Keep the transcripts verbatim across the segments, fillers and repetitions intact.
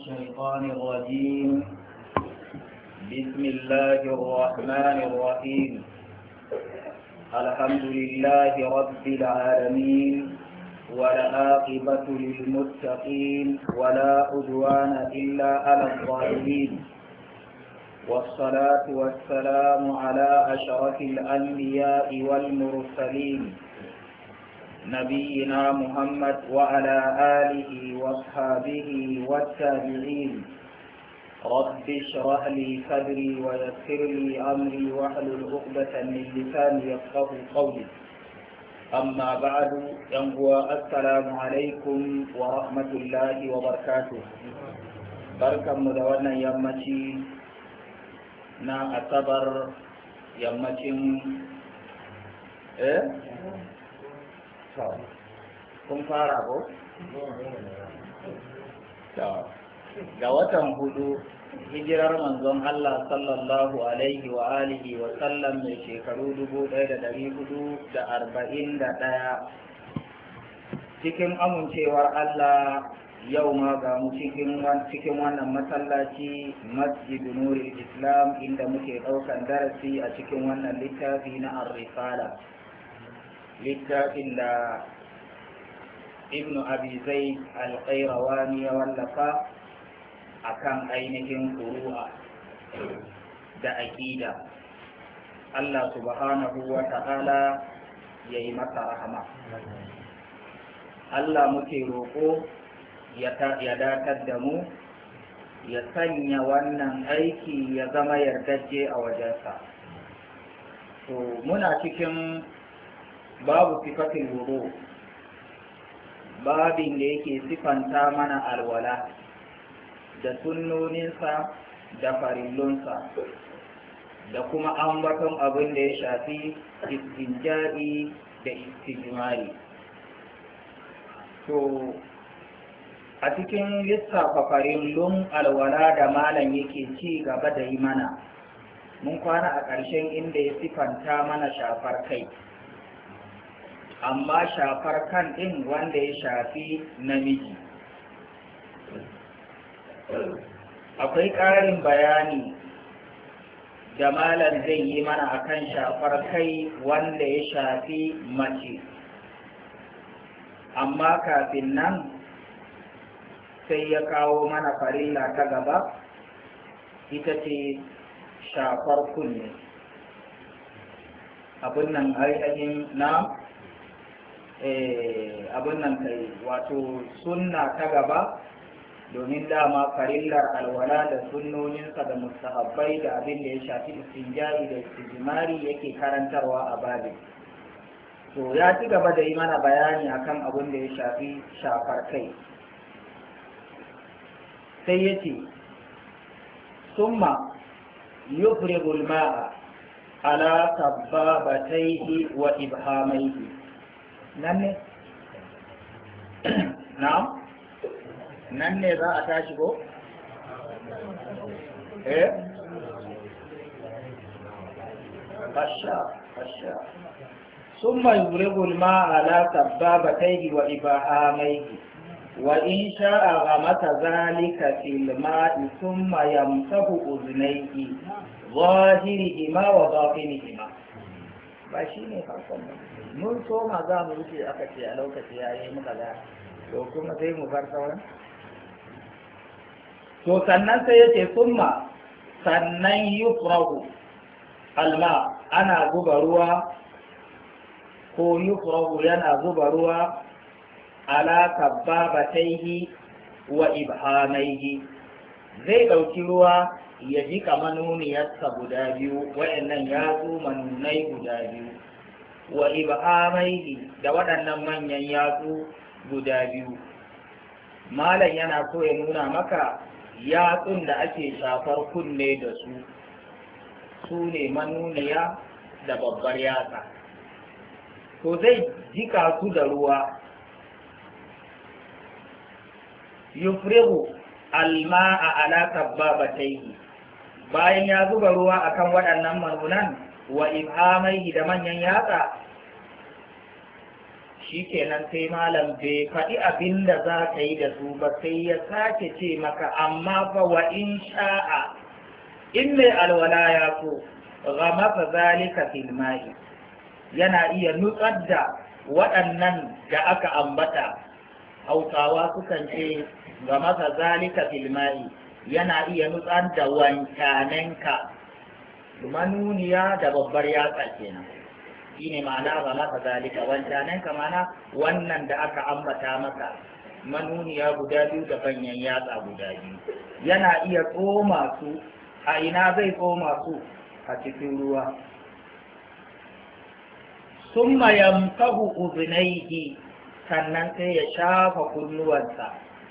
الشيطان الرجيم بسم الله الرحمن الرحيم الحمد لله رب العالمين والعاقبة للمتقين ولا عدوان إلا على الظالمين والصلاة والسلام على أشرف الأنبياء والمرسلين نبينا محمد وعلى آله وصحبه والتابعين رب اشرح لي صدري ويسر لي أمري واحلل عقدة من لساني يفقهوا قولي أما بعد ينقوى السلام عليكم ورحمة الله وبركاته بركة مدونة يمتي نا أصبر يمتي إيه kun fara ko? ga watan hudu hijirar manzon Allah sallallahu alaihi wa alihi wa sallam mai shekaru dubu ɗaya da ɗari hudu da arba'in da ɗaya cikin amincewar Allah yau ma ga mu cikin cikin wannan masallaci masjid nurul islam inda muke ɗaukan darasi a cikin wannan littafi na ar-risala littafin da ibn abi zaid al-qayrawani ya wallafa akan ainihin furu'a da aqida Allah subhanahu wa ta'ala yayi masa rahama Allah muke roƙo ya datar da mu ya sanya wannan aiki ya zama yardajje a wajensa to muna cikin babu sifatin wudu babin da yake sifanta mana alwala da sunnoninsa da farillunsa da kuma ambaton abin da ya shafi istinja'i da istijmari to a cikin lissafa farillun alwala da malam yake ci gaba da yi mana mun kwana a ƙarshen inda ya sifanta mana shafar kai amma shafar kan ɗin wanda ya shafi namiji akwai ƙarin bayani da malam zai yi mana akan shafar kai wanda ya shafi mace amma kafin nan sai ya kawo mana farilla ta gaba ita ce shafar kunne abin nan ainihin na abin nan kai wato sunna ta gaba domin dama farillar alwala da sunnoninsa da mustahabbai da abin da ya shafi istinja'i da istijmari yake karantarwa a babin to ya ci gaba da yi mana bayani akan abin da ya shafi shafar kai sai ya ce summa yufrigul ma'a ala sabbabataihi wa ibhamaihi nan ne na'am nan ne za a tashi ko eh asha asha summa yurigu al-ma'a ala sabbabatayhi wa ibahamayhi wa in sha'a ghamata zalika fil ma'i thumma yamsahu udhnayhi zahirihima wa batinihima ba shine farkon ba mun soma za mu wuce aka ce a lokaci ya yi muka ga to kuma sai mu bar sauran to sannan sai ya ce summa sannan yufrahu alma ana zuba ruwa ko yufrahu yana zuba ruwa ala kabbabataihi wa ibhamaihi zai ɗauki ruwa ya jika manuniyarsa guda biyu waɗannan yatsu manunai guda biyu wa ibhamaihi da waɗannan manyan yatsu guda biyu malam yana so ya nuna maka yatsun da ake shafar kunne da su su ne manuniya da babbar yatsa to zai jika su da ruwa yufrigu alma'a ala kabbabatayhi bayan ya zuba ruwa akan waɗannan manunan wa ibhamaihi da manyan yatsa shikenan sai malam bai faɗi abin da za ka yi da su ba sai ya sake ce maka amma fa wa in sha'a in mai alwala ya so gama fa zalika fil ma'i yana iya nutsar da waɗannan da aka ambata. Hausawa sukan ce gama fa zalika fil ma'i yana iya nutsar da wancanenka, manuniya da babbar yatsa kenan. shine ma'ana ba maka zalika wancanen ka mana wannan da aka ambata maka manuniya guda biyu da banyan yatsa guda biyu yana iya tsoma su a ina zai tsoma su a cikin ruwa. Summa yamsahu udhnayhi sannan sai ya shafa kunnuwansa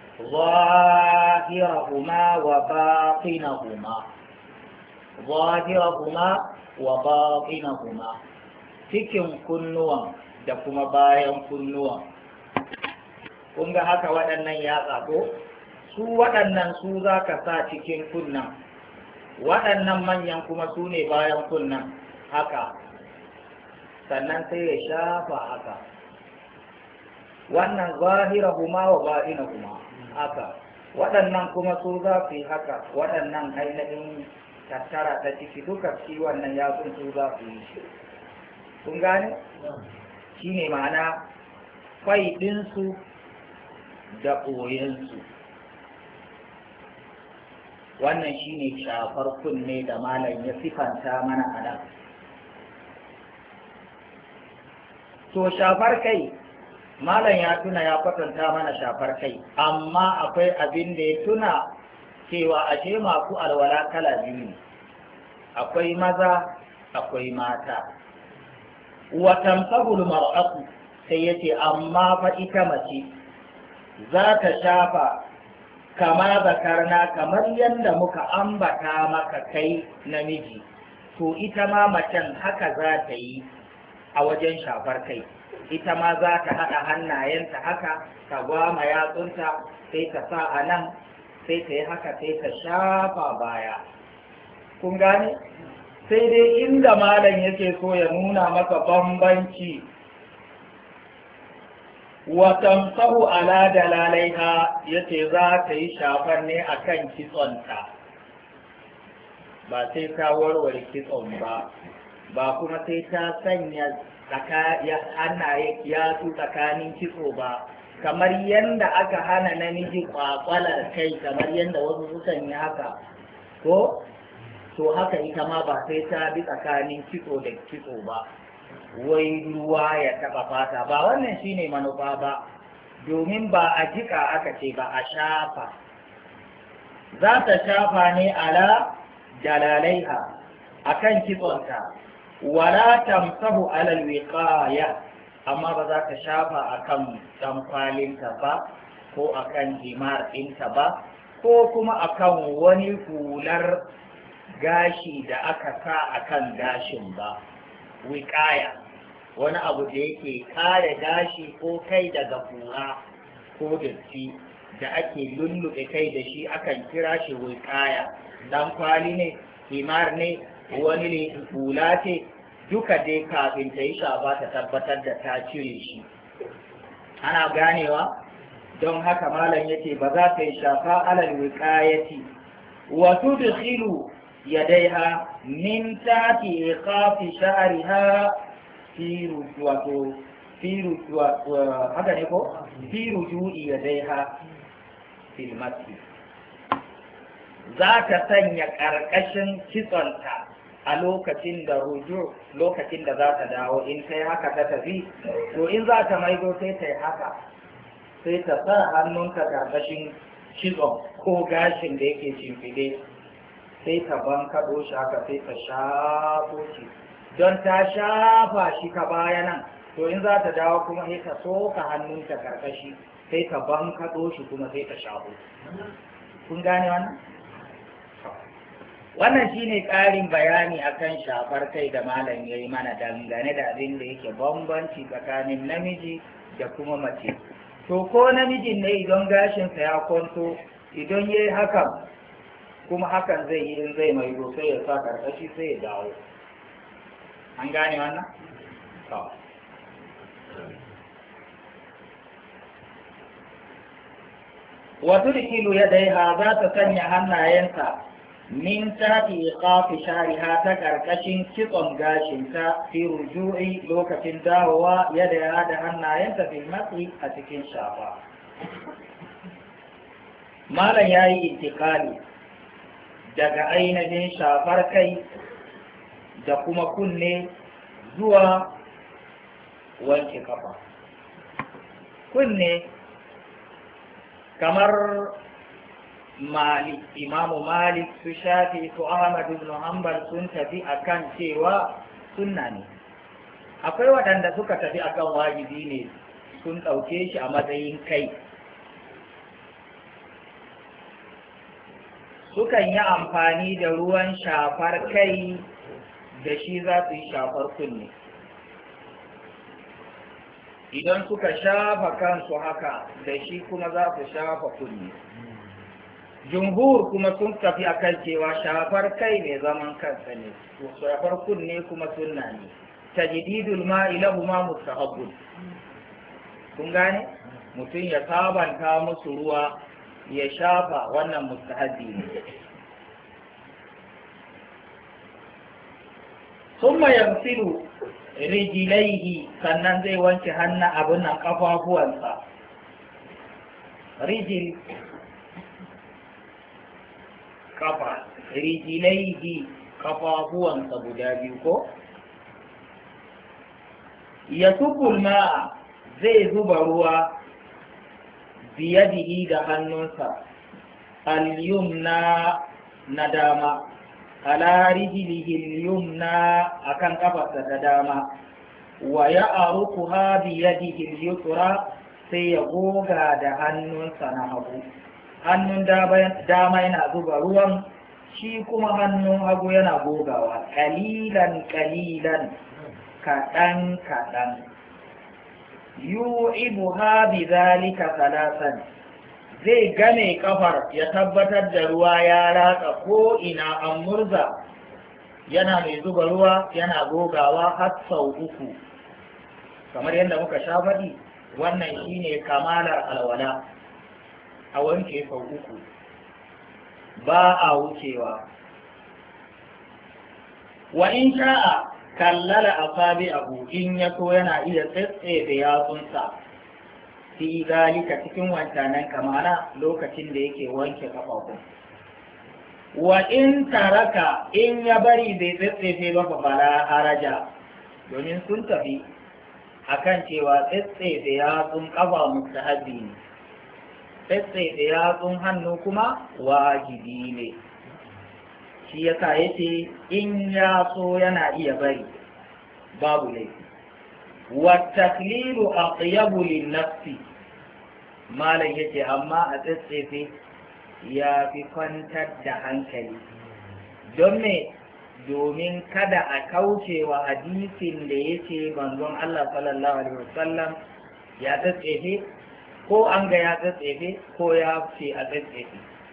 zahirahuma wa batinahuma zahirahuma wa batinahuma cikin kunnuwan da kuma bayan kunnuwan. Kun ga haka waɗannan ya tsago su waɗannan su za ka sa cikin kunnan, waɗannan manyan kuma su ne bayan kunnan haka, sannan sai ya shafa haka. Wannan zahira kuma wa baɗina kuma haka, waɗannan kuma su za su yi haka, waɗannan ainihin tattara ta ciki duka shi wannan yatsun su za su yi shi. Kun gane? Shi ne ma'ana faidinsu da ɓoyensu. Wannan shi ne shafar kunne da malam ya sifanta mana a nan. To shafar kai, malam ya tuna ya kwatanta mana shafar kai, amma akwai abin da ya tuna cewa ashe masu alwala kala biyu ne, akwai maza akwai mata. Watamsahul mar'atu sai yace amma fa ita mace za ta shafa kama zakarna kamar yadda muka ambata maka kai namiji, to ita ma macen haka za ta yi a wajen shafar kai. Ita ma za ta haɗa hannayenta haka, ta gwama yatsunta sai ta sa a nan, sai ta yi haka sai ta shafa baya. Kun gane? Sai dai inda malam yake so ya nuna maka bambanci, watamsahu ala dalalaiha yace za ta yi shafar ne akan kitsonta, ba sai ta warware kitson ba, ba kuma sai ta sanya hannaye yatsu tsakanin kitso ba, kamar yadda aka hana namiji kwakwalar kai, kamar yadda wasu sukan yi haka ko to haka ita ma ba sai ta bi tsakanin kitso da kitso ba, wai ruwa ya taba fata ba. Wannan shine manufa ba, domin ba a jika aka ce ba, a shafa. Za ta shafa ne ala dalalaiha akan kitsonta, wala tamsahu alal wiqaya, amma ba za ta shafa akan ɗankwalinta ba ko akan himar ɗinta ba ko kuma akan wani hular gashi da aka sa a kan gashin ba. Wiƙaya wani abu da yake kare gashi ko kai daga kura ko datti da ake lulluɓe kai da shi akan kira shi wiƙaya. Dan kwali ne, himar ne, wani ne, hula ce, duka dai kafin ta yi shafa ta tabbatar da ta cire shi. Ana ganewa? Don haka malam yace ba za ta yi shafa alal wiƙayati wa tudkhilu yadaiha min tati iqafi sha'riha fi wato fi haka ne ko fi ruju'i yadaiha fil masjid. Za ta sanya ƙarƙashin kitsonta a lokacin da ruju lokacin da za ta dawo, in ta yi haka ta tafi, to in za ta maido sai ta yi haka, sai ta sa hannunta ƙarƙashin kitson ko gashin da yake shimfiɗe, sai ta bankaɗo shi haka sai ta shafo shi, don ta shafa shi ta baya nan, to in za ta dawo kuma sai ta soka hannunta ƙarƙashi sai ta bankaɗo shi kuma sai ta shafo. Kun gane wannan? Wannan shine ƙarin bayani akan shafar kai da malam ya yi mana dangane da abin da yake bambanci tsakanin namiji da kuma mace. To ko namijin ne idan gashinsa ya kwanto, idan ya yi hakan kuma hakan zai yi in zai mai sai ya sa karkashi sai ya dawo. An gane wannan? wa tudkhilu yadayha za ta sanya hannayenta min tafi iqafi shariha ta karkashin kitson gashinta fi ruju'i lokacin dawowa yadda da hannayenta fil matsi a cikin shafa. Malam yayi intikali daga ainihin shafar kai da kuma kunne zuwa wanke kafa. Kunne kamar Malik, Imamu Malik, su Shafi, su Ahmad ibn Hanbal sun tafi akan cewa sunna ne. Akwai waɗanda suka tafi akan wajibi ne, sun ɗauke shi a matsayin kai. Sukan yi amfani da ruwan shafar kai da shi za su yi shafar kunne. Idan suka shafa kansu haka da shi kuma za su shafa kunne. Jumhur kuma sun tafi akan cewa shafar kai mai zaman kansa ne, shafar kunne kuma sunna ne. Tajdidul ma'i lahuma mustahabbun. Kun gane? Mutum ya sabanta musu ruwa ya shafa wannan mustahabbi ne. Summa yamsilu rijlaihi, sannan zai wanke hannu abin nan kafafuwansa. Rijil kafa, rijilaihi kafafuwansa guda biyu ko? Ya subul ma'a, zai zuba ruwa biyadihi da hannunsa, al-yumna na dama, ala rijilihi al-yumna akan kafarsa ta dama, wa ya arukuha biyadihi al-yusra, sai ya goga da hannunsa na hagu. Hannun dama yana zuba ruwan, shi kuma hannun hagu yana gogawa, kalilan kalilan, kaɗan kaɗan. Yu'ibu ha bi zalika salasan, zai game kafar ya tabbatar da ruwa ya ratsa ko ina an murza, yana mai zuba ruwa yana gogawa har sau uku. Kamar yadda muka sha faɗi, wannan shine kamalar alwala. A wanke sau uku ba a wucewa. Wa in sha'a kallala asabi abu, in ya so yana iya tsetsefe yatsunsa fi zalika cikin wancanan kamana lokacin da yake wanke kafafu. Wa in taraka, in ya bari bai tsetsefe ba fa fala haraja, domin sun tafi akan cewa tsetsefe yatsun kafa mustahabbi ne, tsetsefe yatsun hannu kuma wajibi ne. Shi yasa yace in ya so yana iya bari babu laifi. Wa taklilu atyabu lin-nafsi, malam yace amma a tsetsefe ya fi kwantar da hankali. Don me? Domin kada a kauce wa hadisin da yace manzon Allah sallallahu alaihi wasallam ya tsetsefe, ko an ga ya tsetsefe ko ya ce a tsetsefe.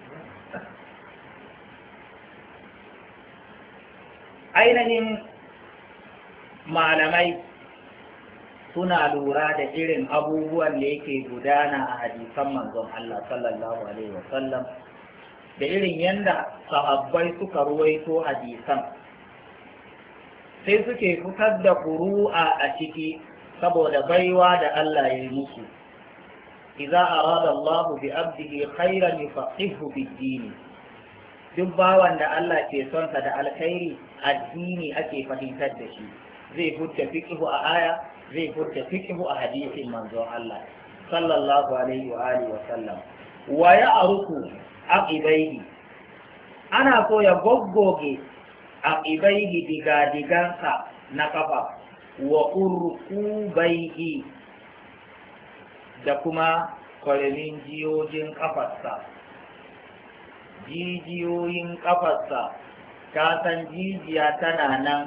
Ainihin malamai suna lura da irin abubuwan da yake gudana a hadisan manzon Allah sallallahu alaihi wasallam, da irin yadda sahabbai suka ruwaito hadisan, sai suke fitar da furu'a a ciki saboda baiwa da Allah ya yi musu. Iza arada Allah bi abdihi khairan yufaqihu bid-din, duk bawan da Allah ke son sa da alkhairi, addini ake fahimtar da shi. Zai furta fiqhu a aya, zai furta fiqhu a hadisin manzon Allah sallallahu alaihi wa alihi wa sallam. Wa ya'ruku aqibaihi, ana so ya goggoge aqibaihi diga digansa na kafa, wa urqubaihi, da kuma kwalemin jiyojin kafarsa. Jijiyoyin kafarsa, ka san jijiya tana nan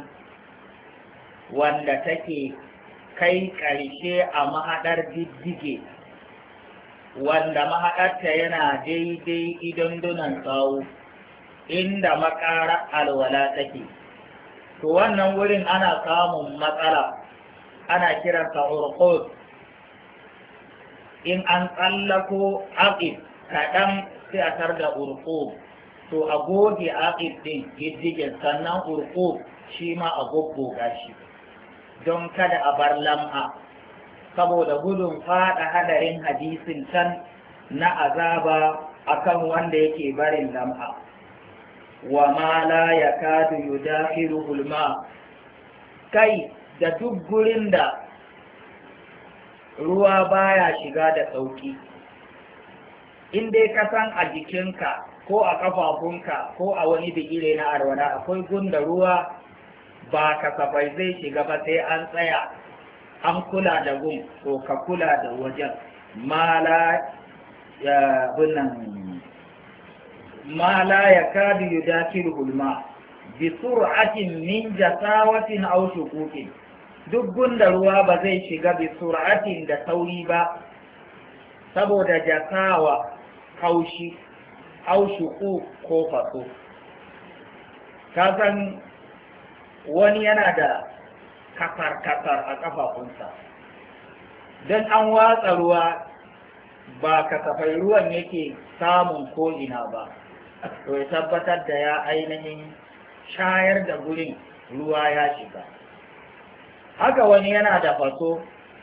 wanda take kai ƙarshe a mahaɗar diddige, wanda mahaɗarta yana daidai idondunan tsawo inda makara alwala take. To wannan wurin ana samun matsala, ana kiransa urqud. In an tsallako aqib kaɗan sai a tar da urko, to a goge aƙib ɗin diddigen, sannan urko shi ma a goggoga shi don kada a bar lam'a, saboda gudun faɗa hadarin hadisin can na azaba akan wanda yake barin lam'a. Wa ma la yakadu yudakhiluhu al-ma, kai da duk gurin da ruwa baya shiga da sauki, in dai ka san a jikinka ko a kafafunka ko a wani bigire na arwana akwai gunda ruwa ba kasafai zai shiga ba sai an tsaya an kula da gun, to ka kula da wajen. Mala ya bunan mala ya kadu yudakilu hulma bi sur'atin min jasawatin aw shuquqin, duk gunda ruwa ba zai shiga bi sur'atin da sauri ba saboda jasawa kaushi aw shuquq ko faso. Ka san wani yana da kasar-kasar a kafafunsa, don an watsa ruwa ba kasafai ruwan yake samun ko'ina ba, to ya tabbatar da ya ainihin shayar da gurin ruwa ya shiga. Haka wani yana da faso,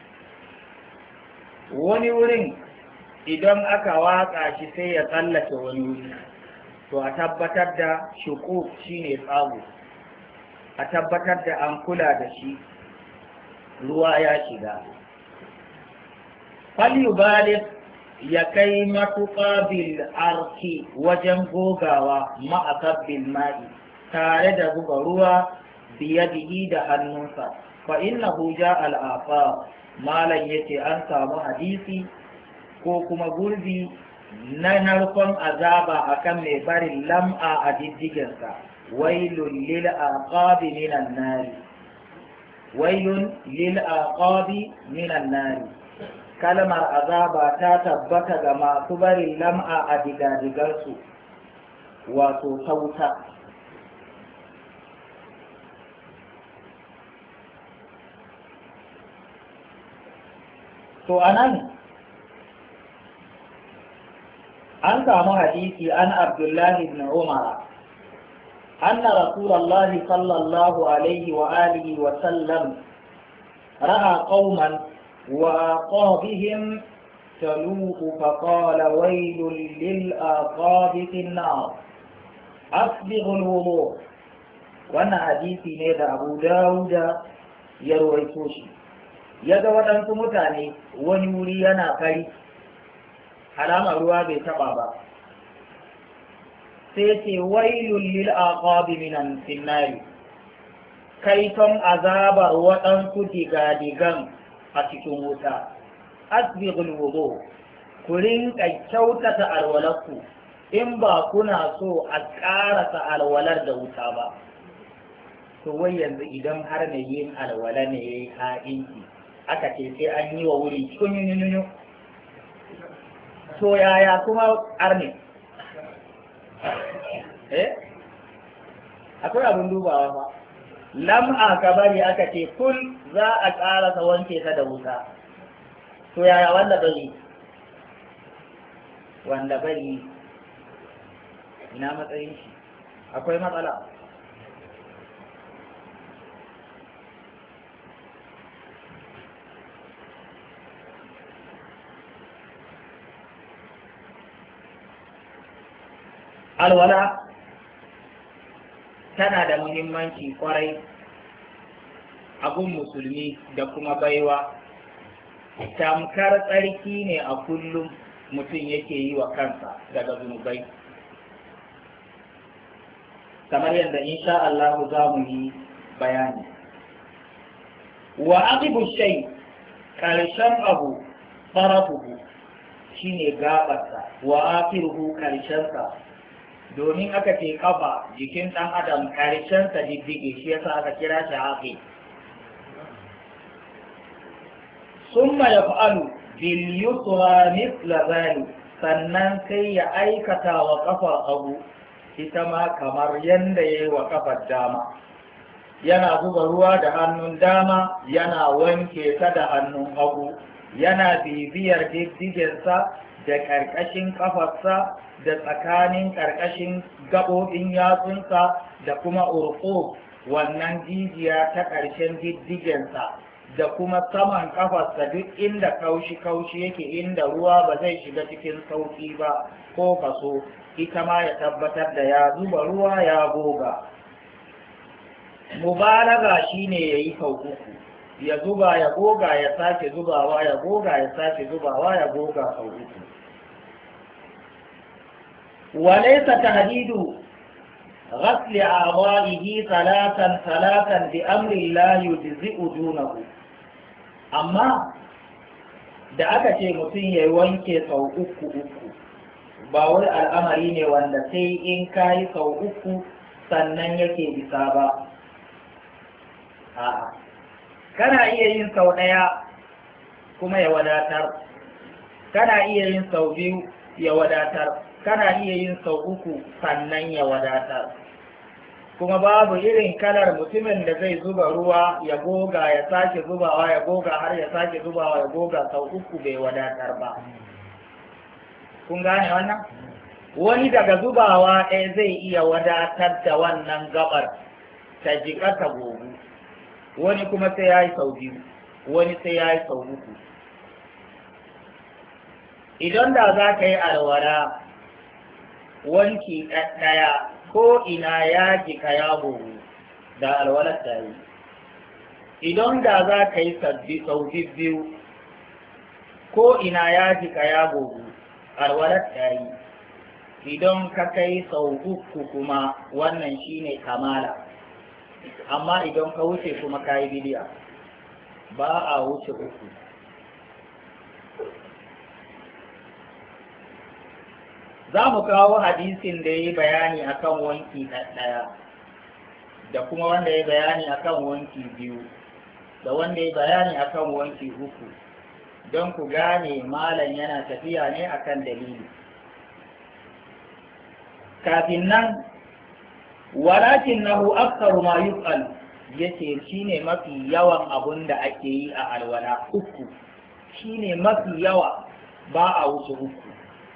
wani wurin idan aka watsa shi sai ya tsallake wani wuri, to a tabbatar da shuku shine tsago, a tabbatar da an kula da shi ruwa ya shiga. Falyubalif ya kai matuƙa bil arki wajen gogawa ma'akabbil ma'i tare da buga ruwa biyadihi da hannunsa. Fa innahu ja'a al-afar, malam yace an samu hadisi ko kuma gurbi na narkon azaba akan mai barin lam'a a diddigensa. wailun lil aqabi minan nari wailun lil aqabi minan nari kalmar azaba ta tabbata ga masu barin lam'a a digadigarsu, wato sauta. To anan an samu hadisi an Abdullahi ibn Umar أن رسول الله صلى الله عليه وآله وسلم رأى قوما وأعقابهم تلوح فقال ويل للأعقاب في النار أسبغوا الوضوء. وأنا حديثي نيدا أبو داود يروي shi. Ya ga waɗansu mutane wani wuri yana fari, alamar ruwa bai taɓa ba, sai ce wailul lil aqabi minan finnari, kaiton azabar waɗansu digadigan a cikin wuta. Asbighul wudu, ku rinka kyautata alwalarku in ba kuna so a ƙarasa alwalar da wuta ba. To wai yanzu idan har mai yin alwala ne ya yi ha'inci, aka ce sai an yi wa wuri kunyunyunyu, to yaya kuma arne? eh akwai abin dubawa fa. Lam'a ka bari aka ce kul za a ƙarasa wanke ta da wuta, to yaya wanda bari wanda bari ina matsayin shi? Akwai matsala. Alwala tana da muhimmanci kwarai a gun musulmi da kuma baiwa. Tamkar tsarki ne a kullum mutum yake yi wa kansa daga zunubai, kamar yadda insha Allah za mu yi bayani. Wa aqibu shay, karshen abu farafuhu shine gabarsa, wa akhiruhu karshensa. Domin aka ce kafa jikin ɗan adam karshensa diddige, shi yasa aka kira shi aqi. Summa yaf'alu bil yusra mithla dhalik, sannan sai ya aikata wa kafa abu ita ma kamar yanda yayi wa kafar dama. Yana zuba ruwa da hannun dama, yana wanke ta da hannun hagu, yana bibiyar diddigensa da ƙarƙashin ƙafarsa da tsakanin ƙarƙashin gaɓoɓin yatsunsa da kuma urƙo wannan jijiya ta ƙarshen diddigensa da kuma saman ƙafarsa duk inda kaushi-kaushi yake inda ruwa ba zai shiga cikin sauƙi ba ko kaso ita ma ya tabbatar da ya zuba ruwa ya goga. Mubalaga shine ya yi sau uku, ya zuba ya goga ya sake zubawa ya goga ya sake zubawa ya goga sau uku. Walaisa tahdidu ghasli a'dha'ihi salatan salatan bi amri la yujzi'u dunahu. Amma da aka ce mutum ya wanke sau uku uku ba wani al'amari ne wanda sai in kayi sau uku sannan yake isa ba. A'a, kana iya yin sau ɗaya kuma ya wadatar, kana iya yin sau biyu ya wadatar, kana iya yin sau uku sannan ya wadatar. Kuma babu irin kalar mutumin da zai zuba ruwa ya goga ya sake zubawa ya goga har ya sake zubawa ya goga sau uku bai wadatar ba. Kun gane wannan? Wani daga zubawa ɗaya zai iya wadatar da wannan gabar ta jiƙa ta gogu. Wani kuma sai ya yi sau biyu, wani sai ya yi sau uku. Idan da za ka yi alwala wanki ɗaya ko ina ya jika ya gogu da alwalar ta yi. Idan da za ka yi sau biyu ko ina ya jika ya gogu alwalar ta yi. Idan ka kai sau uku kuma wannan shine kamala. Amma idan ka wuce kuma ka yi bidiya ba a wuce uku. Za mu kawo hadisin da ya yi bayani akan wanki ɗaya da kuma wanda ya yi bayani akan wanki biyu da wanda ya yi bayani akan wanki uku don ku gane malam yana tafiya ne akan dalili. Kafin nan walakin nahu aksaru ma yuf'al yace shine mafi yawan abun da ake yi a alwala uku shine mafi yawa ba a wuce uku.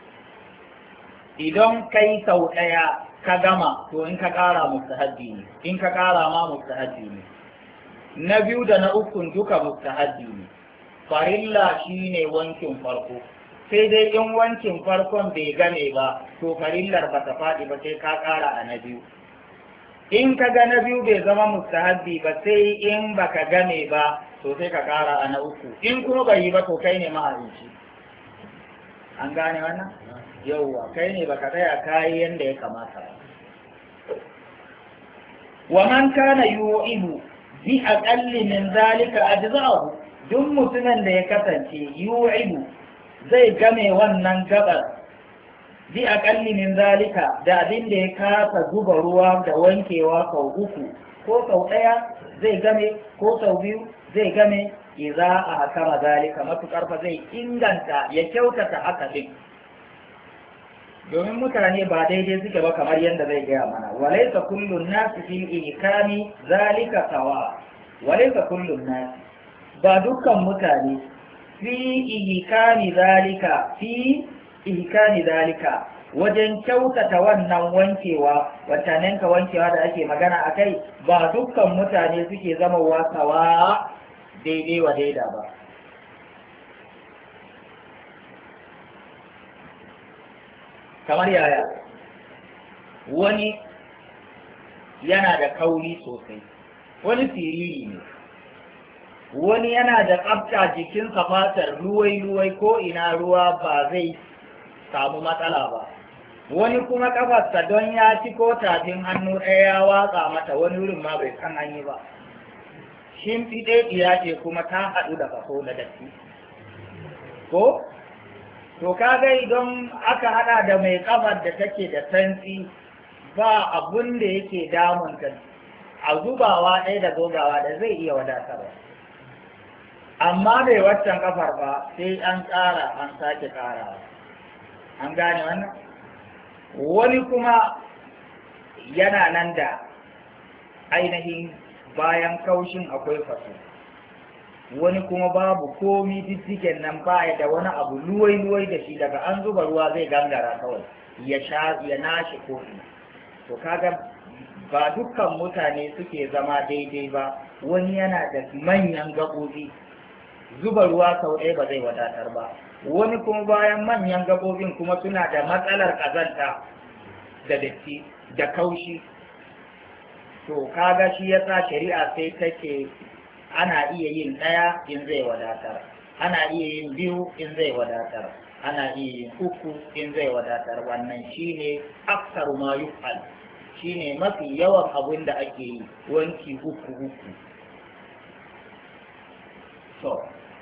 Idan kai sau ɗaya ka gama to in ka ƙara mustahabbi ne, in ka ƙara ma mustahabbi ne. Na biyu da na ukun duka mustahabbi ne. Farilla shine wankin farko, sai dai in wankin farkon bai game ba to farillar ba ta faɗi ba sai ka ƙara a na biyu. In ka ga na biyu bai zama mustahabbi ba sai in baka game ba to sai ka ƙara a na uku. In kuma bai yi ba to kai ne mahaici. An gane wannan? Yauwa kai ne baka tsaya kayi yanda ya kamata. Wa man kana yu'ibu bi aqalli min zalika ajza'u, duk mutumin da ya kasance yu'ibu zai game wannan gabar bi aqalli min zalika da abin da ya kasa zuba ruwa da wankewa sau uku ko sau ɗaya zai game ko sau biyu zai game idza a hakama zalika matukar fa zai inganta ya kyautata haka din. Domin mutane ba daidai suke ba kamar yadda zai gaya mana walaisa kullun nasi fil ihkami zalika sawa, walaisa kullun nasi ba dukkan mutane fi ihkami zalika fi ihkami zalika wajen kyautata wannan wankewa watannin ka wankewa da ake magana akai ba dukkan mutane suke zama wasawa daidai wa daida ba. Kamar yaya wani yana da kauri sosai, wani siriri ne, wani yana da tsafta jikinsa fatar luwai-luwai ko ina ruwa ba zai samu matsala ba, wani kuma kafarsa don ya ci ko tafin hannu ɗaya ya watsa mata wani wurin ma bai san hanyi ba, shimfiɗe ɗiya ce kuma ta haɗu da kaso da datti ko? To kaga idan aka hada da mai kafar da take da santsi ba abun da yake damunta a zubawa ɗaya da gogawa da zai iya wadatarwa. Amma bai waccan kafar ba sai an ƙara an sake ƙarawa. An gane wannan? Wani kuma yana nan da ainihin bayan kaushin akwai faso. wani kuma babu komi diddigen nan baya da wani abu luwai-luwai da shi daga an zuba ruwa zai gangara kawai ya sha ya nashi kofi. To kaga ba dukkan mutane suke zama daidai ba, wani yana da manyan gaɓoɓi zuba ruwa sau ɗaya ba zai wadatar ba, wani kuma bayan manyan gaɓoɓin kuma suna da matsalar ƙazanta da datti da kaushi. To kaga shi yasa shari'a sai take ana iya yin ɗaya in zai wadatar, ana iya yin biyu in zai wadatar, ana iya yin uku in zai wadatar. Wannan shine aksaru ma yuf'al, shine mafi yawan abin da ake yi, wanki uku uku. So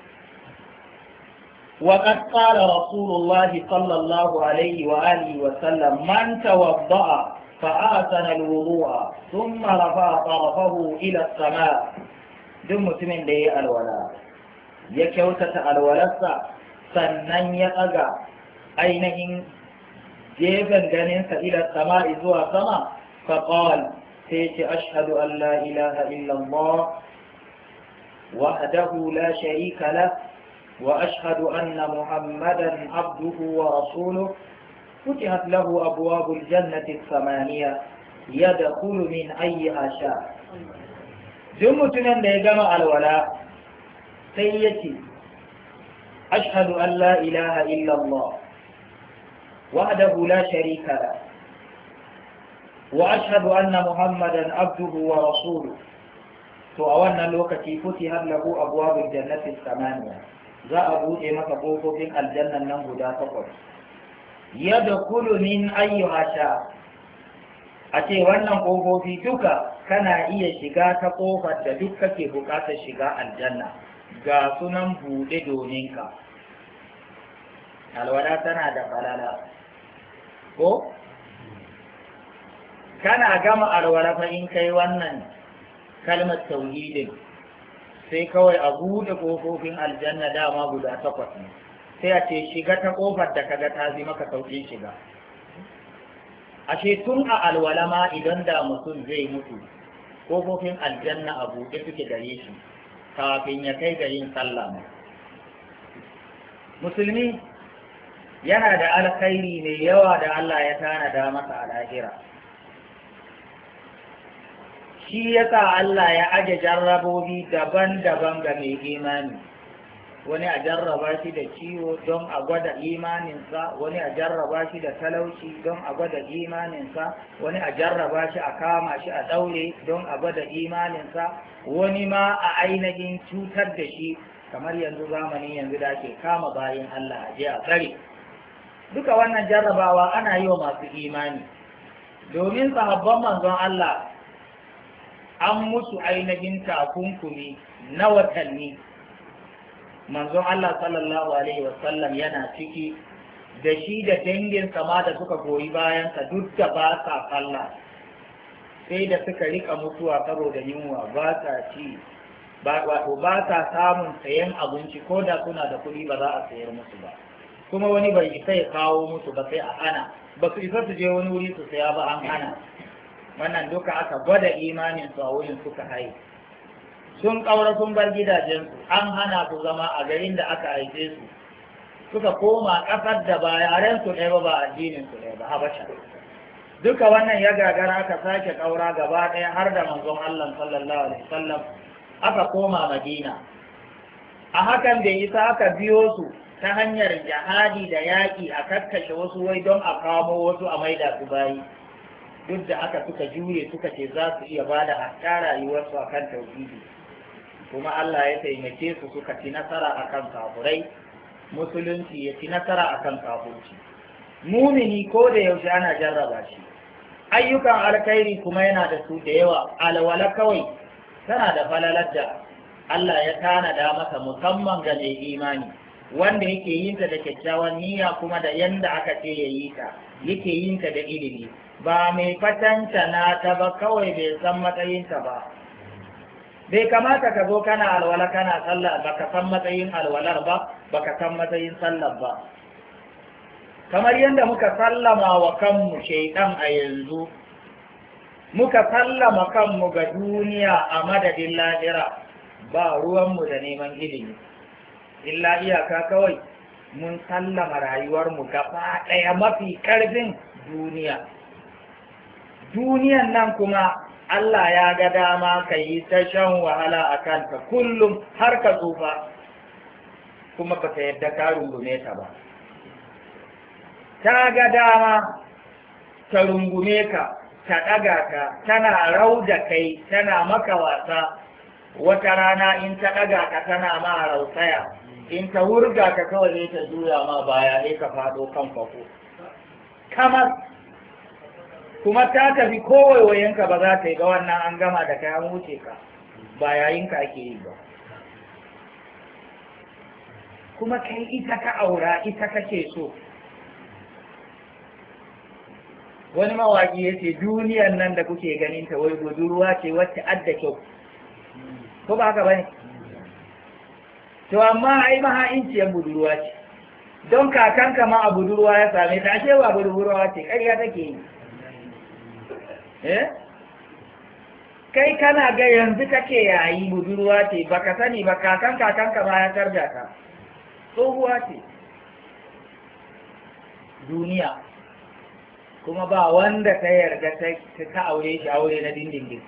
وقد قال رسول الله صلى الله عليه وآله وسلم من توضأ فأحسن الوضوء ثم رفع طرفه إلى السماء. duk mutumin da ya yi alwala ya kyautata alwalarsa sannan ya ɗaga ainihin gefen ganinsa ila sama'i zuwa sama, faƙal sai ce ashhadu an la ilaha illallah wahdahu la sharika lah wa ashhadu anna muhammadan abduhu wa rasuluhu فتحت له أبواب الجنة الثمانية يدخل من أيها شاء. duk mutumin da ya gama alwala sai ya ce ashhadu an la ilaha illallah wahdahu la sharika la wa ashhadu anna muhammadan abduhu wa rasuluhu, to a wannan lokaci futihat lahu abwabul jannati samaniya, za a buɗe maka ƙofofin aljannan nan guda takwas. yadkhulu min ayyuha sha, a ce wannan ƙofofi duka kana iya shiga ta ƙofar da duk kake buƙatar shiga aljanna, ga sunan buɗe domin ka. Alwala tana da falala ko kana gama alwala fa in kai wannan kalmar tauhidin sai kawai a buɗe ƙofofin aljanna, dama guda takwas ne, sai a ce shiga ta ƙofar da kaga ta zi maka sauƙin shiga. Ashe tun a alwala ma idan da mutum zai mutu ƙofofin aljanna a buɗe suke gare shi kafin ya kai ga yin sallah. Musulmi yana da alkhairi mai yawa da Allah ya tanada masa a lahira. Shi yasa Allah ya aje jarrabobi daban-daban ga mai imani. Wani a jarraba shi da ciwo don a gwada imaninsa, wani a jarraba shi da talauci don a gwada imaninsa, wani a jarraba shi a kama shi a ɗaure don a gwada imaninsa, wani ma a ainihin cutar da shi, kamar yanzu zamanin yanzu da ke kama bayan Allah a je a tsare. Duka wannan jarrabawa ana yi wa masu imani, domin sahabban manzon Allah an musu ainihin takunkumi na watanni. Manzon Allah sallallahu alaihi wasallam yana ciki da shi da dangin sama da suka goyi bayansa duk da ba sa sallah, sai da suka rika mutuwa saboda yunwa, ba sa ci, wato ba sa samun sayan abinci, ko da suna da kuɗi ba za a sayar musu ba, kuma wani bai isa ya kawo musu ba sai a hana, ba su isa su je wani wuri su saya ba, an hana. Wannan duka aka gwada imanin su a wurin suka haihu. Sun ƙaura sun bar gidajensu, an hana su zama a garin da aka haife su, suka koma ƙasar da ba yaren su ɗaya ba, ba addinin su ɗaya ba, Habasha. Duka wannan ya gagara aka sake ƙaura gaba ɗaya har da manzon Allah sallallahu alaihi wasallam aka koma Madina. A hakan da isa aka biyo su ta hanyar jihadi da yaƙi a kakkashe wasu wai don a kamo wasu a maida su bayi. Duk da aka suka jure suka ce za su iya bada hatta rayuwarsu akan tauhidi. Kuma Allah ya taimake su suka ci nasara akan kafurai, musulunci ya ci nasara akan kafurci. Mumini ko da yaushe ana jarraba shi, ayyukan alkhairi kuma yana da su da yawa. Alwala kawai tana da falalar da Allah ya tanada masa musamman ga mai imani, wanda yake yin ta da kyakkyawan niyya kuma da yanda aka ce ya yi ta, yake yin ta da ilimi, ba mai fatanta na ta ba kawai bai san matsayinta ba. Bai kamata ka zo kana alwala kana sallah baka san matsayin alwalar ba, baka san matsayin sallar ba. Kamar yadda muka sallama wa kanmu shaidan a yanzu, muka sallama kanmu ga duniya a madadin lahira, ba ruwanmu da neman ilimi illa iyaka kawai mun sallama rayuwarmu gaba ɗaya mafi ƙarfin duniya duniyan nan kuma Allah ya ga dama ka yi ta shan wahala a kanta kullum har ka tsufa kuma ba ka yadda ka rungume ta ba ta ga dama ta rungume ka ta ɗaga ka tana rau da kai tana maka wasa wata rana in ta ɗaga ka tana ma rausaya in ta wurga ka kawai zai ta juya ma baya sai ka faɗo kan fako kamar kuma ta tafi kowaiwayenka ba za ta yi ga wannan an gama da kai an wuce ka ba yayin ka ake yi ba kuma kai ita ka aura ita kake so wani mawaƙi ya ce duniyan nan da kuke ganin ta wai budurwa ce wacce adda kyau ko ba haka bane to amma ai maha'inciyar budurwa ce don kakanka ma a budurwa ya same ta ashe ba budurwa ce ƙarya take yi eh kai kana ga yanzu kake yayi budurwa ce baka sani ba kakan kakanka ma ya tarda ka tsohuwa ce duniya kuma ba wanda ta yarda ta aure shi aure na dindindin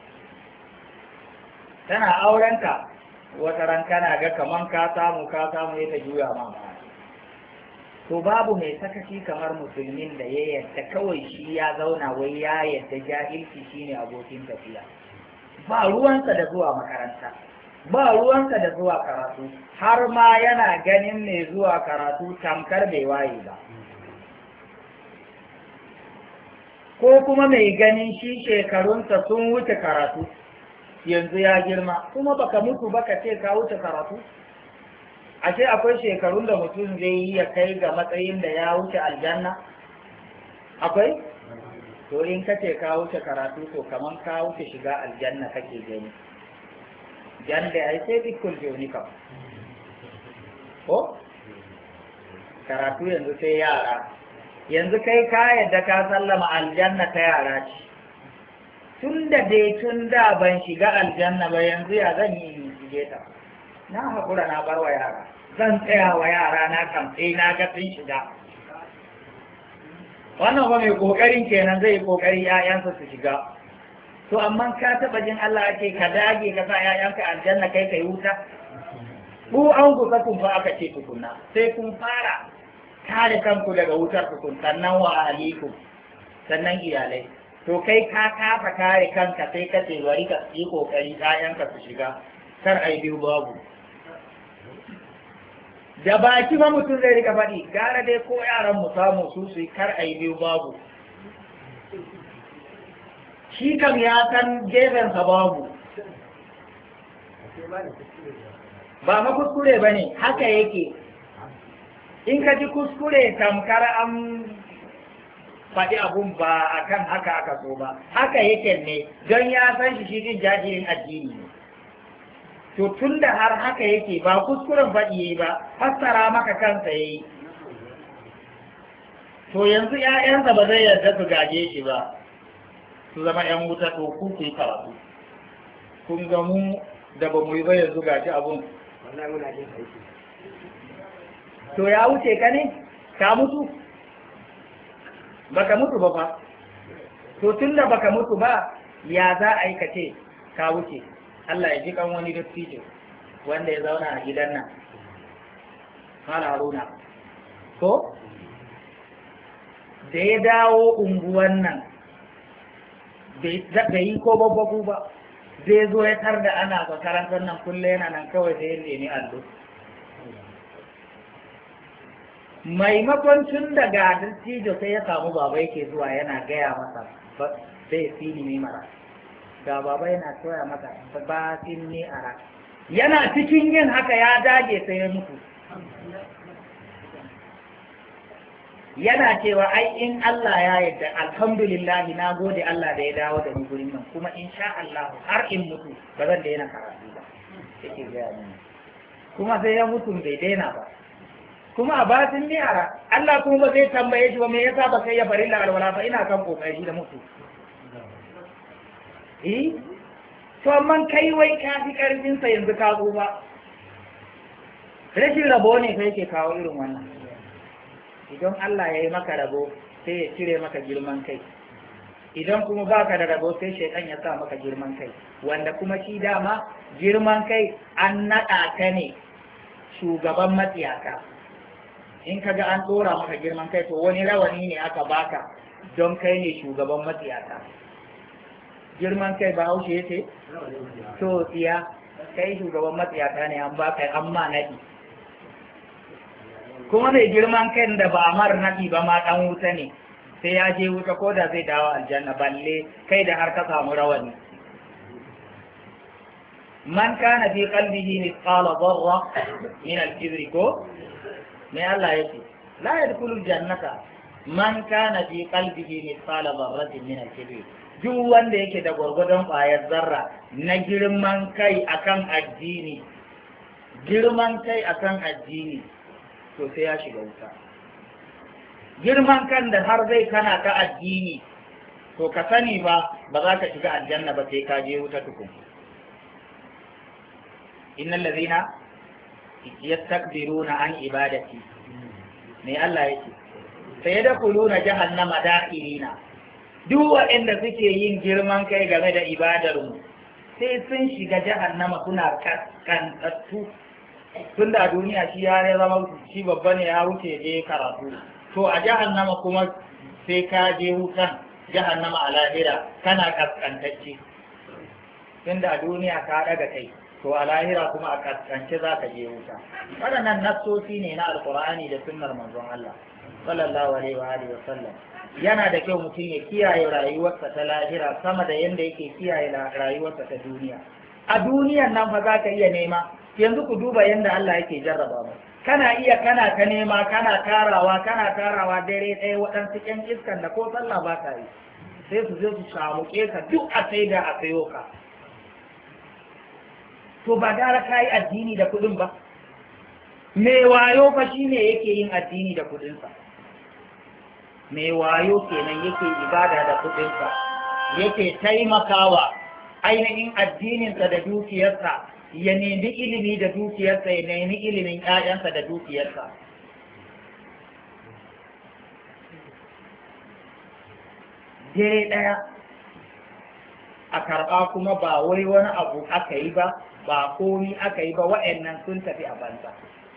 tana aurenka wata ran kana ga kaman ka samu ka samu ya ta juya ma to babu mai sakaci kamar musulmin da ya yadda kawai shi ya zauna wai ya yadda jahilci shine abokin tafiya ba ruwansa da zuwa makaranta ba ruwansa da zuwa karatu har ma yana ganin mai zuwa karatu tamkar bai waye ba ko kuma mai ganin shi shekarunsa sun wuce karatu yanzu ya girma kuma baka mutu baka ce ka wuce karatu ashe akwai shekarun da mutum zai yi ya kai ga matsayin da ya wuce aljanna akwai to in ka ce ka wuce karatu to kaman ka wuce shiga aljanna kake gani janda ai sai dikul joni ka ko karatu yanzu sai yara yanzu kai ka yadda ka sallama aljanna ta yara ce tun da dai tun da ban shiga aljanna ba yanzu ya zan yi in shige ta na haƙura na bar wa yara zan tsaya wa yara na kan sai na ga sun shiga wannan ba mai ƙoƙarin kenan zai ƙoƙari ‘ya'yansa su shiga to amma ka taɓa jin Allah ce ka dage ka sa ‘ya'yanka aljanna kai ka yi wuta ku an kusa kun fa aka ce tukunna sai kun fara kare kanku daga wutar tukun sannan wa ahalikum sannan iyalai to kai ka kafa kare kanka sai ka ce bari ka yi kokari ƴaƴanka su shiga kar ai biyu babu da baki ba mutum zai rika faɗi gara dai ko yaran mu samu su su kar ai biyu babu shi kam ya san gefensa babu ba ma kuskure ba ne haka yake in ka ji kuskure tamkar an faɗi abun ba a kan haka aka so ba haka yake ne don ya san shi shi jin jahilin addini ne to tun da har haka yake ba kuskuren faɗi yayi ba fassara maka kansa yayi to yanzu ƴaƴansa ba zai yarda su gaje shi ba su zama ƴan wuta to ku ku yi karatu kun ga mu da ba mu yi ba yanzu gashi abun wallahi muna jin aiki to ya wuce ka ne ka mutu baka mutu ba fa to tunda baka mutu ba ya za a yi kace ka wuce Allah ya ji kan wani dattijo wanda ya zauna a gidan nan Mala Haruna ko da ya dawo unguwan nan bai yi ko babbaku ba zai zo ya tar da ana makarantar nan kulle yana nan kawai sai ya nemi allo maimakon tun daga dattijo sai ya samu baba yake zuwa yana gaya masa sai fili ne mara ga baba yana koya masa ba fin ne ara yana cikin yin haka ya dage sai ya mutu yana cewa ai in Allah ya yarda alhamdulillah na gode Allah da ya dawo da ni gurin nan kuma insha Allah har in mutu ba zan daina karatu ba yake gaya mini kuma sai ya mutu bai daina ba kuma a batin ne ara Allah kuma ba zai tambaye shi ba me yasa ba sai ya farilla alwala fa ina kan kokari da mutu eh to amma kai wai ka fi ƙarfinsa yanzu ka zo ba rashin rabo ne sai yake kawo irin wannan. Idan Allah ya yi maka rabo sai ya cire maka girman kai, idan kuma baka da rabo sai shaitan ya sa maka girman kai, wanda kuma shi dama girman kai an naɗa ka ne shugaban matsiyaka. In ka ga an ɗora maka girman kai to wani rawani ne aka baka don kai ne shugaban matsiyaka. Girman kai ba haushe ya ce? To tsiya kai shugaban matsiyaka ne an baka amma naɗi. Kuma mai girman kai da ba a mar naɗi ba ma ɗan wuta ne, sai ya je wuta ko da zai dawo aljanna, balle kai da har ka samu rawani. Man kana fi qalbihi mithqala dharra min al-kibri ko me Allah yake la yadkhulu al-jannata man kana fi qalbihi mithqala dharratin min al-kibri. Duk wanda yake da gwargwadon ƙwayar zarra na girman kai akan addini, girman kai akan addini to sai ya shiga wuta. Girman kan da har zai kana ta addini to ka sani ba ba za ka shiga aljanna ba sai ka je wuta tukun. Innal ladhina yastakbiruna an ibadati me Allah yake sai da kuluna jahannama da'irina. Duk waɗanda suke yin girman kai game da ibadar mu sai sun shiga jahannama suna kaskantattu. Tun da duniya shi ya zama shi babba ne ya wuce je karatu, to a jahannama kuma sai ka je wutan jahannama a lahira kana kaskantacce. Tun da duniya ka daga kai, to a lahira kuma a kaskance za ka je wuta. Waɗannan nassosi ne na alkur'ani da sunnar manzon Allah sallallahu alaihi wa alihi wa sallam. Yana da kyau mutum ya kiyaye rayuwarsa ta lahira sama da yanda yake kiyaye rayuwarsa ta duniya. A duniyan nan fa za ka iya nema, yanzu ku duba yanda Allah yake jarraba mu. Kana iya kana ka nema kana tarawa kana tarawa dare ɗaya waɗansu ƴan iskan da ko sallah ba ka yi, sai su je su shamuke ka duk a sai da a sayo ka. To ba gara ka yi addini da kuɗin ba. Me wayo fa shi ne yake yin addini da kuɗinsa. Me wayo kenan yake ibada da kuɗinsa, yake taimakawa ainihin addininsa da dukiyarsa, ya nemi ilimi da dukiyarsa, ya nemi ilimin ƴaƴansa da dukiyarsa. Dare ɗaya a karɓa kuma ba wai wani abu aka yi ba, ba komi aka yi ba, wa'annan sun tafi a banza.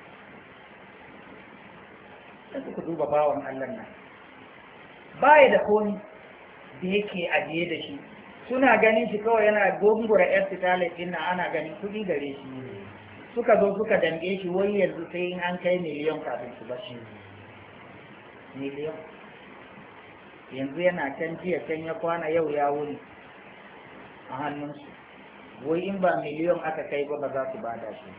Sai ku duba bawan Allah nan, baya da komi da yake ajiye da shi, suna ganin shi kawai yana gongura yar sitalet din nan, ana ganin kuɗi gare shi. Suka zo suka dange shi wai yanzu sai in an kai miliyan kafin su bashi. Miliyan yanzu yana can, jiya can ya kwana, yau ya wuni a hannunsu. Wai in ba miliyan aka kai ba ba za su bada shi.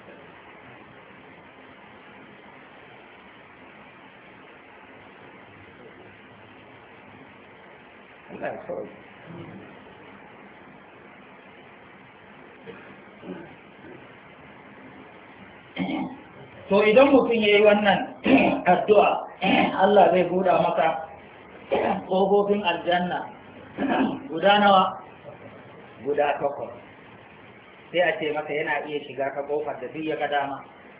Allah ya kawai. To idan mutum ya yi wannan addu'a, Allah zai buɗa maka ƙofofin aljanna guda nawa? Guda takwas. Sai a ce maka yana iya shiga ka ƙofar da duk ya ga dama.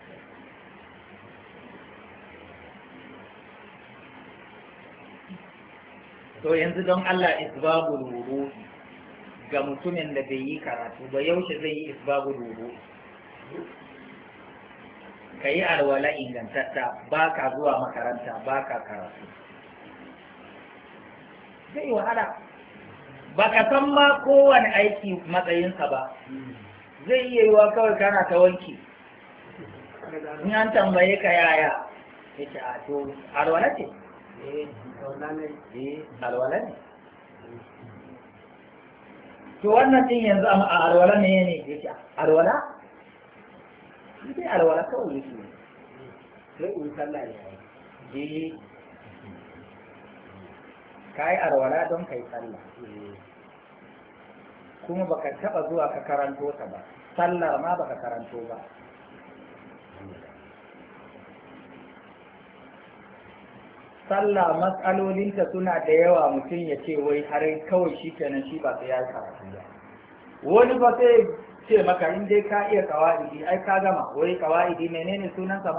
To yanzu don Allah isbabul wudu ga mutumin da bai yi karatu ba, yaushe zai yi isbabul wudu? Ka yi alwala ingantatta, ba ka zuwa makaranta, ba ka karatu. Zai wahala, ba ka san ma kowane aiki matsayinsa ba. Zai iya yiwa kawai kana ta wanki, in an tambaye ka yaya, ya ce a to alwala ce. alwala ne. To wannan din yanzu a alwala ne ne yake alwala? Sai alwala kawai yake. Sai in sallah ne. Eh. Kai alwala don kai sallah. Kuma baka taba zuwa ka karanto ta ba. Sallar ma baka karanto ba. Sallah matsalolinta suna da yawa, mutum ya ce wai har kawai shi kenan shi ba sai ya yi karatu ba. wani ba sai ce maka in dai ka iya kawaidi ai ka gama wai kawaidi menene sunan sa ma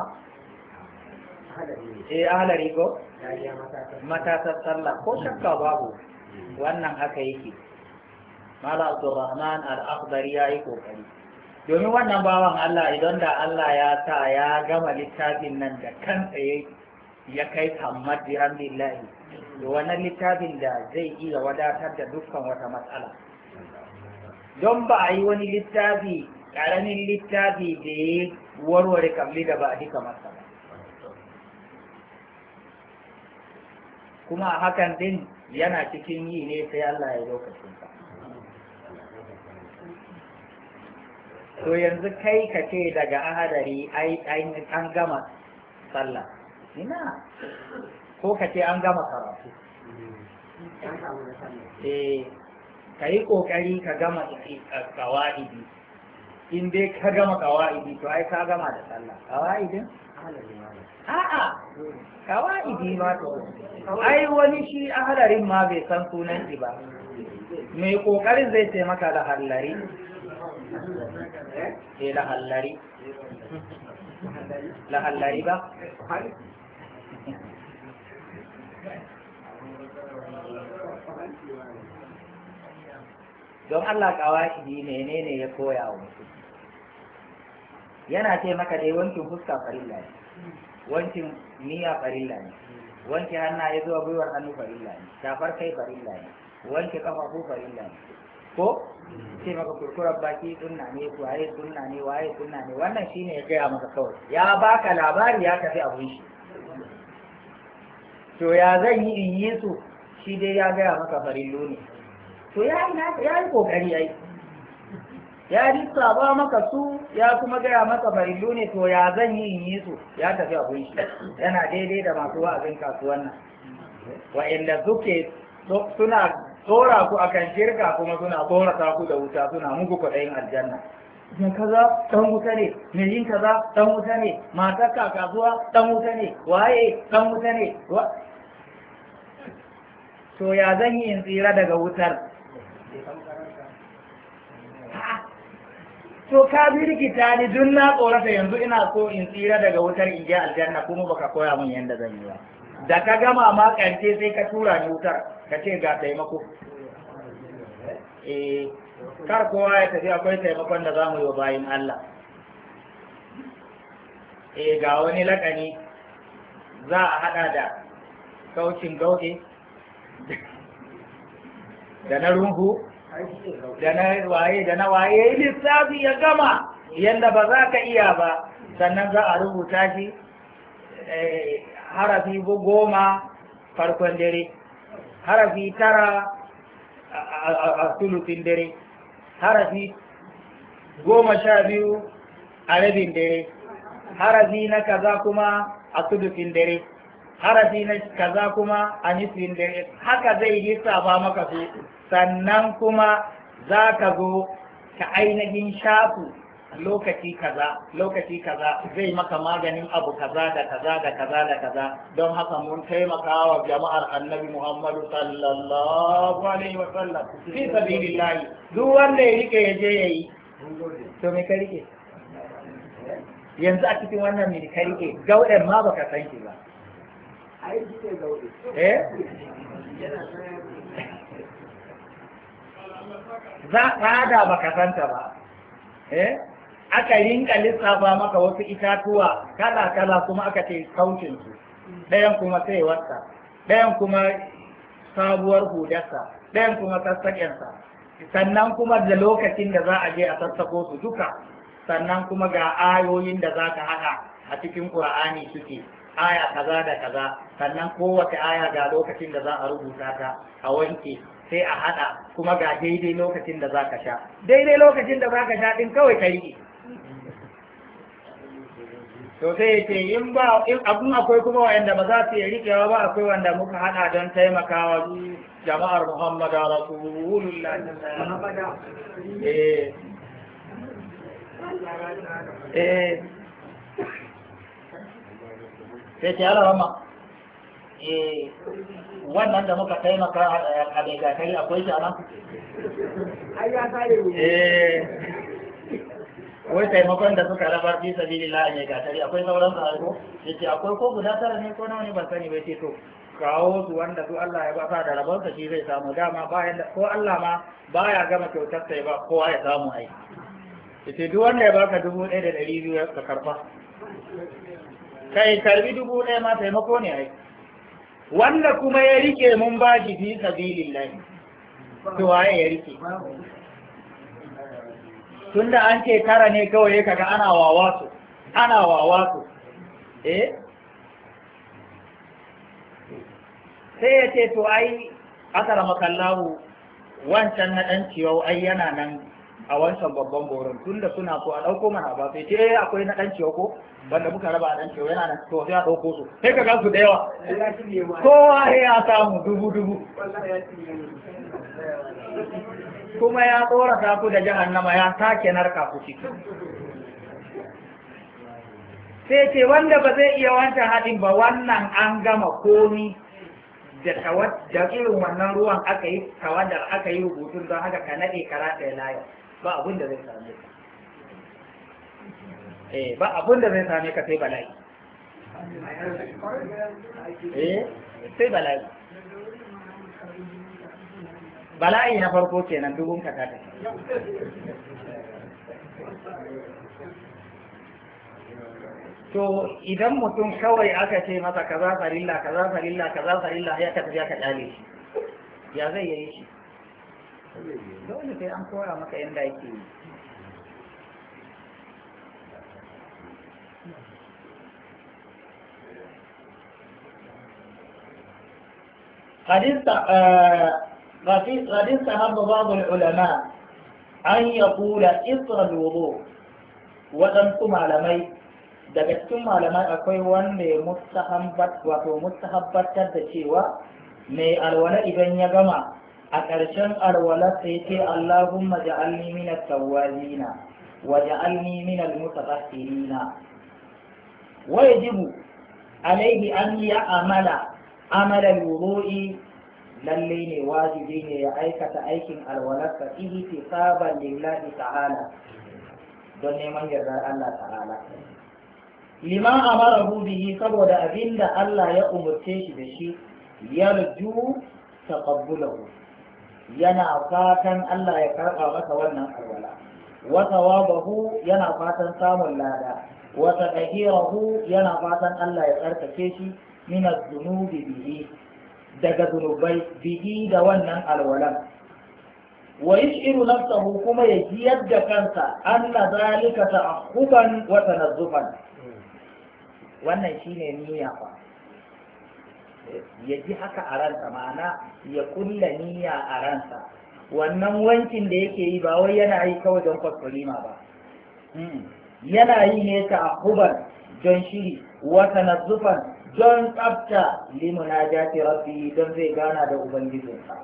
eh ahlari ko matatar sallah ko shakka babu wannan haka yake mala abdurrahman al-akhdari yayi kokari domin wannan bawan Allah idan da Allah ya sa ya gama littafin nan da kansa ya kai tammad bi hamdillahi to wannan littafin da zai iya wadatar da dukkan wata matsala don ba a yi wani littafi ƙaramin littafi da ya warware kamli da ba a dika masa ba kuma a hakan din yana cikin yi ne sai Allah ya lokacin sa to yanzu kai ka ce daga ahadari ai an gama sallah ina ko ka ce an gama karatu eh ka yi ƙoƙari ka gama ƙawa'idi in dai ka gama ƙawa'idi to ai ka gama da sallah ƙawa'idin? a'a ƙawa'idi ma to ai wani shi ahalarin ma bai san sunan shi ba mai ƙoƙarin zai ce maka da hallari eh da hallari la hallari ba don Allah kawai menene ya koya wa mutum yana ce maka dai wankin fuska farilla ne wankin niyya farilla ne wanke hannaye zuwa gwiwar hannu farilla ne shafar kai farilla ne wanke kafafu farilla ne ko ce maka kurkurar baki sunna ne waye sunna ne waye sunna ne wannan shine ya gaya maka kawai ya baka labari ya tafi abun shi to ya zan yi in yi su shi dai ya gaya maka farillo ne to ya yi kokari ya yi ya lissaba maka su ya kuma gaya maka farillo ne to ya zan yi in yi su ya tafi abun shi yana daidai da masu wa'azin kasuwan nan wa'inda suke suna tsora ku akan shirka kuma suna tsorata ku da wuta suna muku kwaɗayin aljanna yin kaza ɗan wuta ne mai yin kaza ɗan wuta ne matar kasuwa ɗan wuta ne waye ɗan wuta ne to ya zan yi in tsira daga wutar to ka bi rikita ni duk na tsorata yanzu ina so in tsira daga wutar in je aljanna kuma baka koya min yanda zan yi ba da ka gama ma ƙarshe sai ka tura ni wutar ka ce ga taimako eh kar kowa ya tafi akwai taimakon da za mu yi wa bayin Allah eh ga wani lakani za a hada da kaucin gauɗe da na rungu da na waye da na waye lissafi ya gama yanda ba za ka iya ba sannan za a rubuta shi harafi goma farkon dare harafi tara a sulutin dare harafi goma sha biyu a rabin dare harafi na kaza kuma a sulutin dare harafi na kaza kuma a nisfin dare haka zai lissafa maka su sannan kuma za ka zo ka ainihin shafu lokaci kaza lokaci kaza zai maka maganin abu kaza da kaza da kaza da kaza don haka mun taimaka wa jama'ar annabi Muhammadu sallallahu alaihi wa sallam fi sabilillahi duk wanda ya rike ya je yayi to me ka rike yanzu a cikin wannan me ka rike gauden ma baka san shi ba ai shi gaude eh za ka baka santa ba eh aka rinka lissafa maka wasu itatuwa kala-kala kuma aka ce kaucinsu ɗayan kuma sai wata ɗayan kuma sabuwar hudarsa ɗayan kuma sassaƙensa sannan kuma da lokacin da za a je a sassako su duka sannan kuma ga ayoyin da za ka haɗa a cikin ƙur'ani suke aya kaza da kaza sannan kowace aya ga lokacin da za a rubuta ta a wanke sai a haɗa kuma ga daidai lokacin da za ka sha daidai lokacin da za ka sha ɗin kawai ka riƙe to sai ce in ba in abun akwai kuma wanda ba za su yi riƙewa ba akwai wanda muka haɗa don taimakawa jama'ar Muhammad Rasulullah eh eh sai ce ala rama eh wannan da muka taimaka a Megatari akwai shi a nan? Ai ya kare mu. Eh wai taimakon da suka raba fi sabilillah a Megatari akwai sauran sa ko? Yace akwai ko guda tara ne ko nawa ne ban sani bai ce to kawo su wanda su Allah ya ba da rabonsa shi zai samu dama bayan da ko Allah ma baya gama kyautar sai ba kowa ya samu ai. Yace duk wanda ya baka dubu ɗaya da ɗari biyu ka karfa. Kai karbi dubu ɗaya ma taimako ne ai. Wanda kuma ya rike mun ba shi fi sabilillah to waye ya rike tunda an ce tara ne kawai kaga ana wawa su ana wawa su eh sai ya ce to ai akara makallahu wancan na dan ciwo ai yana nan a wancan babban goron tunda suna so a dauko mana ba sai ce akwai na dan ciwo ko wanda muka raba a dan ciwo yana nan to sai a dauko su sai ka ga su da yawa kowa ya samu dubu dubu kuma ya tsorata ku da jahannama ya sake narka ku ciki sai ce wanda ba zai iya wancan haɗin ba wannan an gama komi da irin wannan ruwan aka yi tawadar aka yi rubutun don haka ka naɗe kara ɗaya laya ba abin da zai same ka eh ba abin da zai same ka sai bala'i eh sai bala'i bala'i na farko kenan dubun ka ta to idan mutum kawai aka ce masa kaza farilla kaza farilla kaza farilla ya ka tafiya ka dale shi ya zai yi shi dole sai an koya maka yanda yake yi قد استحب بعض العلماء أن يقول إصر الوضوء وأنتم malamai daga cikin malamai akwai wanda ya mustahabbat wato mustahabbatar da cewa mai alwala idan ya gama a ƙarshen alwala sai ce Allahumma ja'alni min at-tawwabina wa ja'alni min al-mutatahhirina wa yajibu alayhi an ya'mala amala al-wudu'i lalle ne wajibi ne ya aikata aikin alwalarsa ihtisaban lillahi ta'ala don neman yardar Allah ta'ala lima amarahu bihi saboda abinda Allah ya umurce shi da shi yarju taqabbulahu yana fatan Allah ya karba masa wannan alwala wa thawabahu yana fatan samun lada wa tadhhirahu yana fatan Allah ya tsarkake shi min az-zunubi bihi daga zunubai bihi da wannan alwalan wa yushiru nafsahu kuma ya ji yadda kansa anna zalika ta'akhuban wa tanazzufan wannan shine niyya fa ya ji haka a ransa ma'ana ya kulla niyya a ransa wannan wankin da yake yi ba wai yana yi kawai don kwaskwalima ba yana yi ne ta'akhuban don shiri wa tanazzufan don tsabta limunajati rabbi don zai gana da ubangijinsa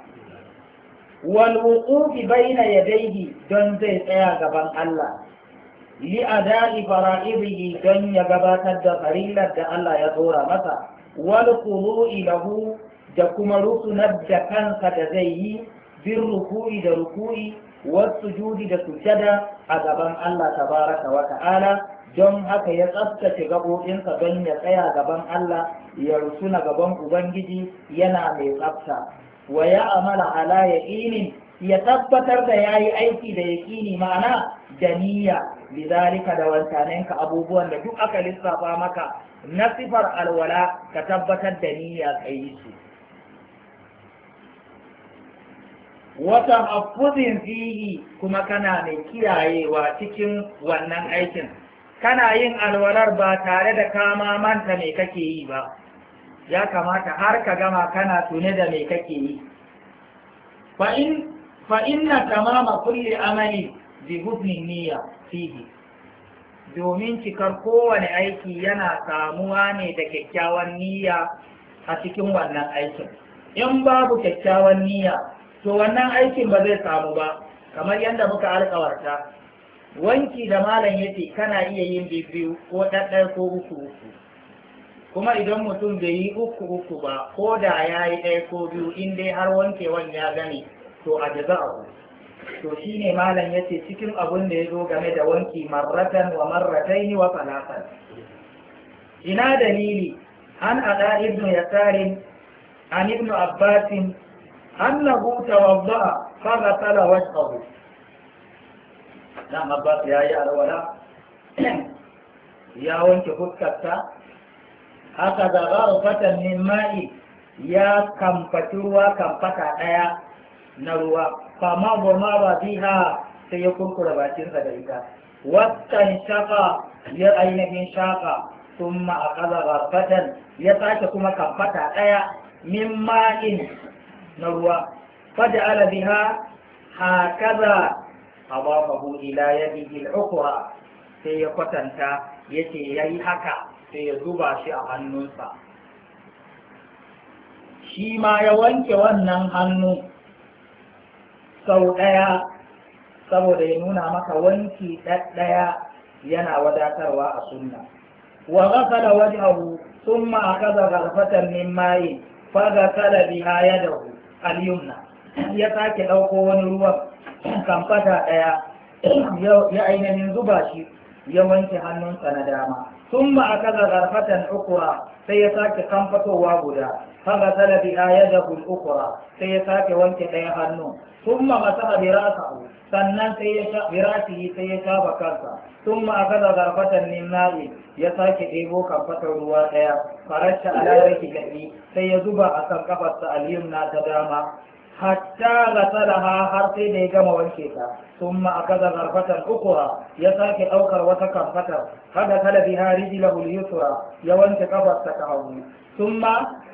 wal wuqufi baina yadayhi don zai tsaya gaban Allah li ada'i fara'idihi don ya gabatar da farillar da Allah ya dora masa wal khudu'i lahu da kuma rusunar da kansa da zai yi bin ruku'i da ruku'i wasu sujudi da sujada a gaban Allah tabaraka wa ta'ala don haka ya tsaftace gaɓoɓinsa don ya tsaya gaban Allah ya rusuna gaban Ubangiji yana mai tsafta wa ya amala ala yaqinin ya tabbatar da yayi aiki da yaqini ma'ana da niyya lidalika da wancanenka abubuwan da duk aka lissafa maka na sifar alwala ka tabbatar da niyya kai su wata hafuzin fihi kuma kana mai kiyayewa cikin wannan aikin kana yin alwalar ba tare da kama manta me kake yi ba ya kamata har ka gama kana tune da me kake yi fa inna tamama kulli amali bi husnin niyya fihi domin cikar kowane aiki yana samuwa ne da kyakkyawan niyya a cikin wannan aikin in babu kyakkyawan niyya to wannan aikin ba zai samu ba kamar yadda muka alƙawarta wanki da malam yace kana iya yin bibiyu ko ɗaɗɗaya ko uku uku kuma idan mutum bai yi uku uku ba ko da ya yi ɗaya ko biyu in dai har wankewan ya gane to a jaza'u. To shi ne malam ya ce cikin abin da ya zo game da wanki marratan wa marrataini wa salatan. Ina dalili an ada ibnu yasarin an ibnu abbasin annahu tawadda'a fa ghasala wajhahu. Dan Abbas ya yi alwala ya wanke fuskarsa, haka da fatan min ma'i ya kamfati ruwa kamfata ɗaya na ruwa, fama goma ba biha sai ya kurkura bakinsa da ita, wattan shaka ya ainihin shaka sun ma'akaza fatan ya sake kuma kamfata ɗaya min ma'in na ruwa, fada ala biha hakaza abafahu ila yadihi al-ukhra sai ya kwatanta yace yayi haka sai ya zuba shi a hannunsa, shi ma ya wanke wannan hannu sau ɗaya saboda ya nuna maka wanki ɗaya yana wadatarwa a sunna. Wa ghasala wajhahu thumma akaza gharfatan min ma'i fa ghasala biha yadahu al-yumna, ya sake ɗauko wani ruwan kamfata ɗaya ya ainihin zuba shi ya wanke hannunsa na dama. ثم أخذ غرفة أخرى سيساك كنفتوا guda فغسل بها يده الأخرى سيساك وانك تيهنو ثم مسح براسه sannan sai ya sha birasihi sai ya shafa kansa ثم أخذ غرفة من ماء ya sake ɗebo kamfatar ruwa ɗaya farasha ala rajlihi sai ya zuba a kan kafarsa al-yumna ta dama hatta gasalaha har sai da ya gama wanke ta ثم أخذ غرفة أخرى يساك أوكر وتكفتر فدخل بها رجله اليسرى يوانك كفر تكهو ثم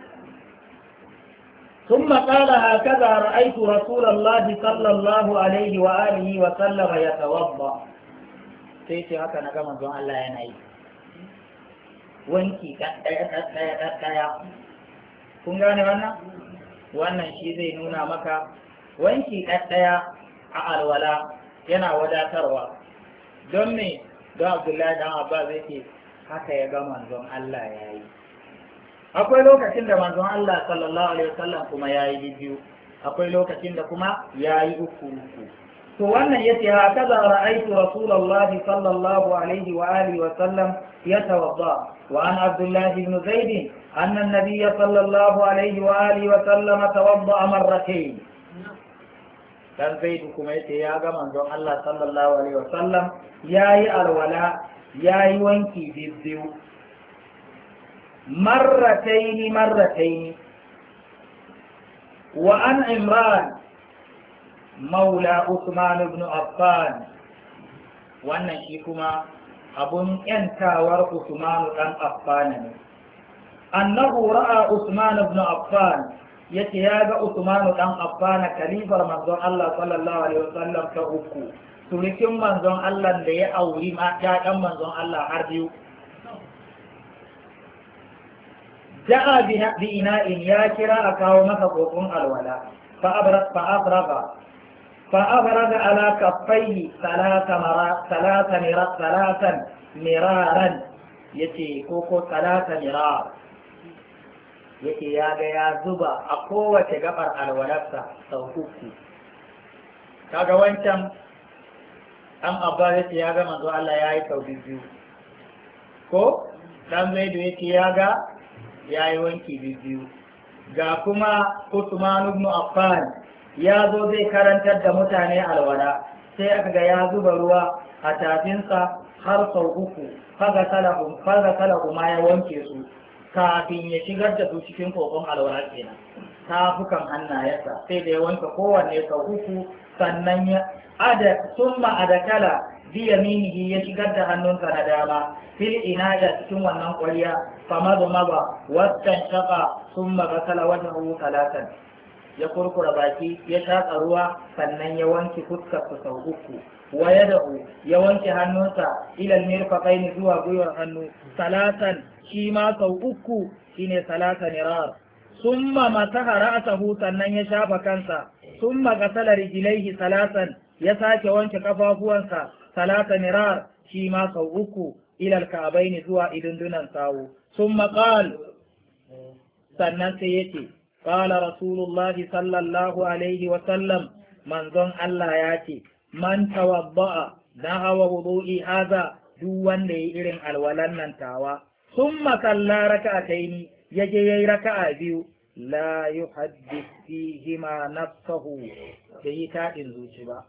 ثم قال هكذا رأيت رسول الله صلى الله عليه وآله وسلم يتوضأ سيتي هكذا نقام دون الله ينعي wanki ɗaya ɗaya ɗaya kun gane wannan wannan shi zai nuna maka wanki ɗaya a alwala yana wadatarwa. Don me don Abdullahi dan Abba zai ce haka ya ga manzon Allah ya yi. Akwai lokacin da manzon Allah sallallahu alaihi wasallam kuma ya yi biyu, akwai lokacin da kuma ya yi uku uku. To wannan yace haka da ra'aytu Rasulullahi sallallahu alaihi wa alihi wa sallam yatawadda wa an Abdullah ibn Zaid anna an-nabiy sallallahu alaihi wa alihi wa sallam tawadda marratayn. Dan Zaidu kuma yace ya ga manzon Allah sallallahu alaihi wasallam yayi alwala yayi wanki biyu marrataini marrataini. Wa an Imran maula Uthman ibn Affan, wannan shi kuma abun yantawar Uthman dan Affan ne, annahu ra'a Uthman ibn Affan yace ya ga Usmanu dan Affana kalifar manzon Allah sallallahu alaihi wasallam ta uku, surikin manzon Allah da ya auri ma ɗan manzon Allah har biyu. Ja'a bi ina'in ya kira a kawo masa kokon alwala fa abrat fa afraga fa afraga ala kaffaihi salata mara salata mira salatan miraran yace koko salata mirar yake ya ga ya zuba a kowace gabar alwalarsa sau uku. Kaga wancan ɗan Abba yace ya ga manzo Allah ya yi sau biyu, ko ɗan Zaidu yace ya ga ya yi wanki biyu. Ga kuma Usman ibn Affan ya zo zai karantar da mutane alwala, sai aka ga ya zuba ruwa a tafinsa har sau uku, faga salahu ma ya wanke su kafin ya shigar da su cikin kokon alwala kenan. Tafukan hannayensa sai da ya wanke kowanne sau uku, sannan ya ada summa adakala bi yaminihi ya shigar da hannunsa na dama fil inaya cikin wannan ƙwarya famadu maba wastan shaka summa gasala wajhahu talatan, ya kurkura baki ya shaƙa ruwa sannan ya wanke fuskarsa sau uku. Wa yadahu ya wanke hannunsa ilal mirfaqaini zuwa gwiwar hannu salatan, shi ma sau uku shine salata mirar. Summa masaha ra'sahu sannan ya shafa kansa. Summa gasala rijlaihi salatan, ya sake wanke kafafuwansa salata mirar, shi ma sau uku. ila al-ka'bayn zuwa idundunan sawu thumma qala sannan sai yace qala rasulullah sallallahu alaihi wa sallam manzon Allah ya ce man tawadda'a nahawa wudu'i hadha duk wanda yayi irin alwalan nan tawa thumma salla raka'ataini yaje yayi raka'a biyu la yuhaddith fihima nafsahu bai taɗin zuci ba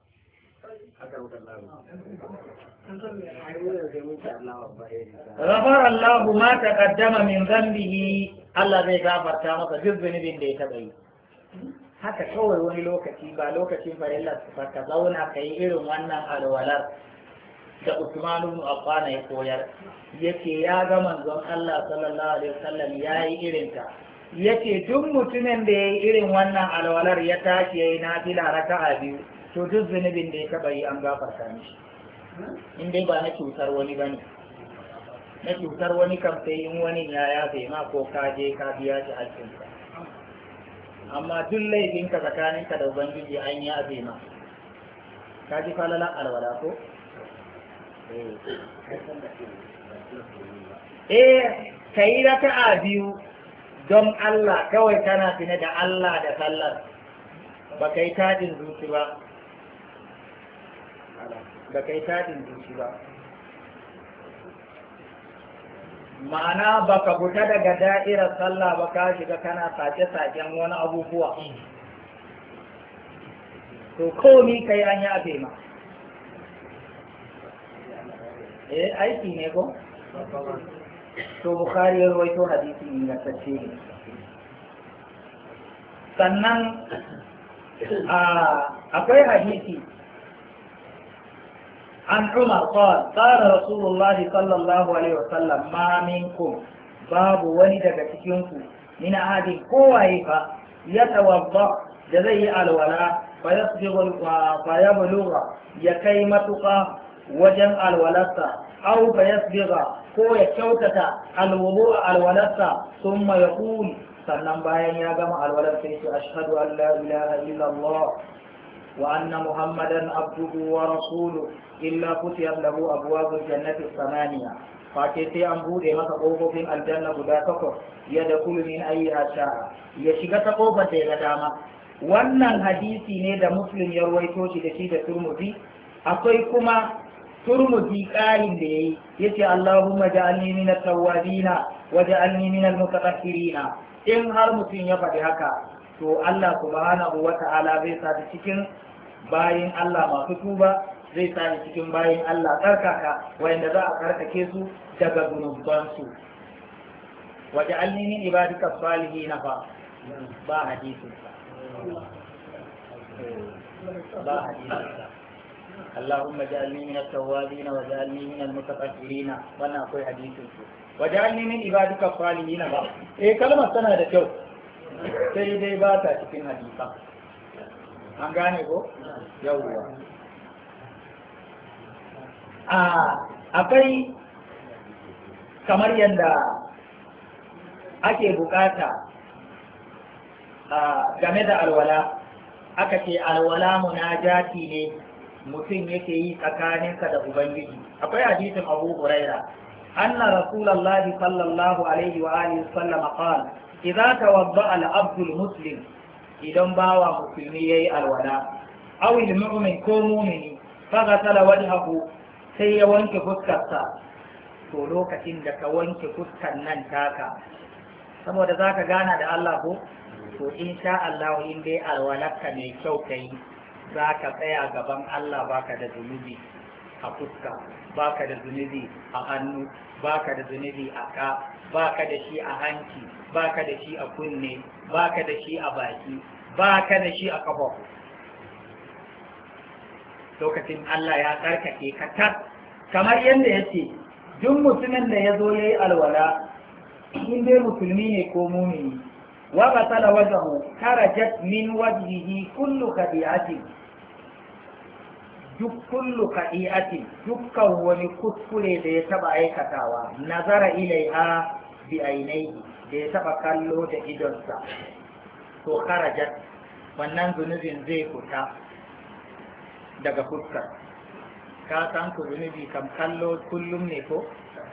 غفر الله ما تقدم من ذنبه Allah zai gafarta masa duk zunubin da ya taɓa yi haka kawai wani lokaci ba lokacin farilla ka zauna ka yi irin wannan alwalar da Usman ibn Affan ya koyar yake ya ga manzon Allah sallallahu alaihi wasallam yayi irin ta yace duk mutumin da yayi irin wannan alwalar ya tashi yayi nafila raka'a biyu to duk zunubin da ya taɓa yi an gafarta mishi in dai ba na cutar wani bane na cutar wani kam sai in wani ya yafe ma ko ka je ka biya shi hakkinsa amma duk laifinka tsakaninka da ubangiji an yafe ma ka ji falalan alwala ko eh ka yi raka'a biyu don Allah kawai kana tune da Allah da sallar ba ka yi tajin zuci ba ba ka yi tajin zuci ba ma'ana ba ka fita daga da'irar sallah ba ka shiga kana sake-saken wani abubuwa to komi kai an yafe ma eh aiki ne ko to bukhari ya rawaito hadisi ingantacce ne sannan akwai hadisi عن عمر قال قال رسول الله صلى الله عليه وسلم ما منكم باب ولد بتكينكم من أحد قوائف يتوضأ جزي الولاء فيصبغ فيبلغ يكيمتك وجن الولاء أو فيصبغ هو يكوتة الوضوء الولاء ثم يقول sannan bayan ya gama alwalar sai ce ashhadu an la ilaha illallah wa anna muhammadan abduhu wa rasuluhu illa futiyat lahu abwabul jannati samaniya fake sai an bude masa kofofin aljanna guda takwas ya da kullu min ayyiha sha'a ya shiga ta kofar da ya dama wannan hadisi ne da muslim ya rawaito shi da shi da turmudi akwai kuma turmudi ƙarin da yayi yace allahumma ja'alni min at-tawwabina wa ja'alni min al-mutatahhirina in har mutum ya faɗi haka to Allah subhanahu wa ta'ala zai sa cikin bayin Allah masu tuba zai sa cikin bayin Allah tsarkaka wanda za a tsarkake su daga zunubansu waje alni min ibadika salihin fa ba hadisi ba hadisi Allahumma ja'alni min at-tawwabin wa ja'alni min al-mutatahhirin wannan akwai hadisin su waj'alni min ibadika salihin ba eh kalmar tana da kyau sai dai ba ta cikin hadisa an gane ko yawwa a akwai kamar yadda ake bukata game da alwala aka ce alwala munajati ne mutum yake yi tsakaninsa da ubangiji akwai hadisin Abu Huraira anna rasulullahi sallallahu alaihi wa alihi wasallam qala idza tawadda'a al-'abdu al-muslim idan bawa musulmi yayi alwala aw al-mu'min ko mu'mini faghasala wajhahu sai ya wanke fuskarsa to lokacin da ka wanke fuskar nan taka saboda zaka gana da Allah ko to insha Allah in dai alwalarka mai kyau kai zaka tsaya gaban Allah baka da zunubi a fuska baka da zunubi a hannu baka da zunubi a ka baka da shi a hanci baka da shi a kunne baka da shi a baki baka da shi a kafa lokacin Allah ya tsarkake ka tas kamar yadda yace duk mutumin da ya zo yayi alwala in dai musulmi ne ko mumini wa batala wajhu kharajat min wajhihi kullu khadi'atin duk kullu khadi'atin dukkan wani kuskure da ya taba aikatawa nazara ilaiha bi ainihi da ya taba kallo da idonsa to kharajat wannan zunubin zai fita daga fuskar ka san ku zunubi kam kallo kullum ne ko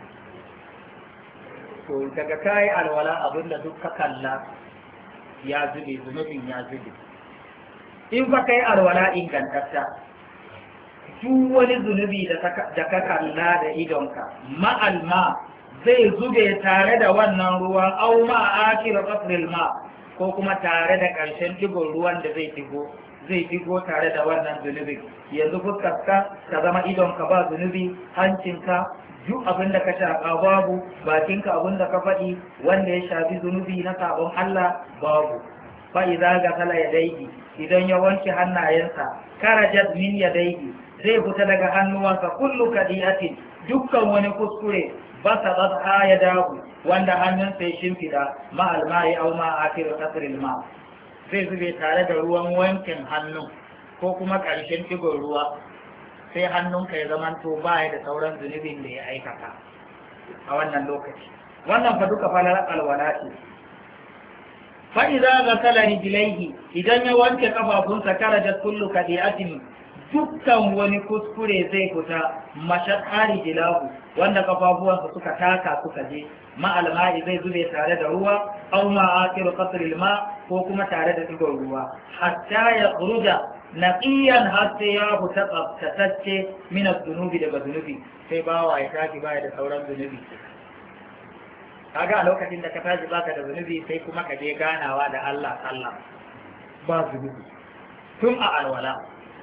to daga kayi alwala abinda duk ka kalla ya zube zunubin ya zube in fa kai alwala ingantatta duk wani zunubi da ka kalla da idonka ma'alma zai zube tare da wannan ruwan au ma akira qasril ma ko kuma tare da ƙarshen digon ruwan da zai digo zai digo tare da wannan zunubi yanzu fuskarka ka zama idonka ba zunubi hancinka duk abin da ka shaƙa babu bakinka abin da ka faɗi wanda ya shafi zunubi na sabon Allah babu fa idza gasala yadayhi idan ya wanke hannayensa karajat min yadayhi zai fita daga hannuwansa kullu kadiyatin dukkan wani kuskure basa basa ya dawo wanda hannunsa ya shimfida ma'al ma'i au ma akiru kasril ma zai zube tare da ruwan wankin hannu ko kuma ƙarshen digon ruwa sai hannunka ya zamanto baya da sauran zunubin da ya aikata a wannan lokaci wannan fa duka falar alwala ce fa idza ghasala rijlaihi idan ya wanke kafafunsa karajat kullu kadi'atin dukkan wani kuskure zai fita mashakari jilahu wanda kafafuwansa suka taka suka je ma'alma'i zai zube tare da ruwa au ma akiru qasril ma ko kuma tare da digon ruwa hatta ya khuruja naqiyan har sai ya fita tsaftatacce min az-zunubi daga zunubi sai bawa ya tashi baya da sauran zunubi kaga a lokacin da ka tashi baka da zunubi sai kuma ka je ganawa da Allah sallah ba zunubi tun a alwala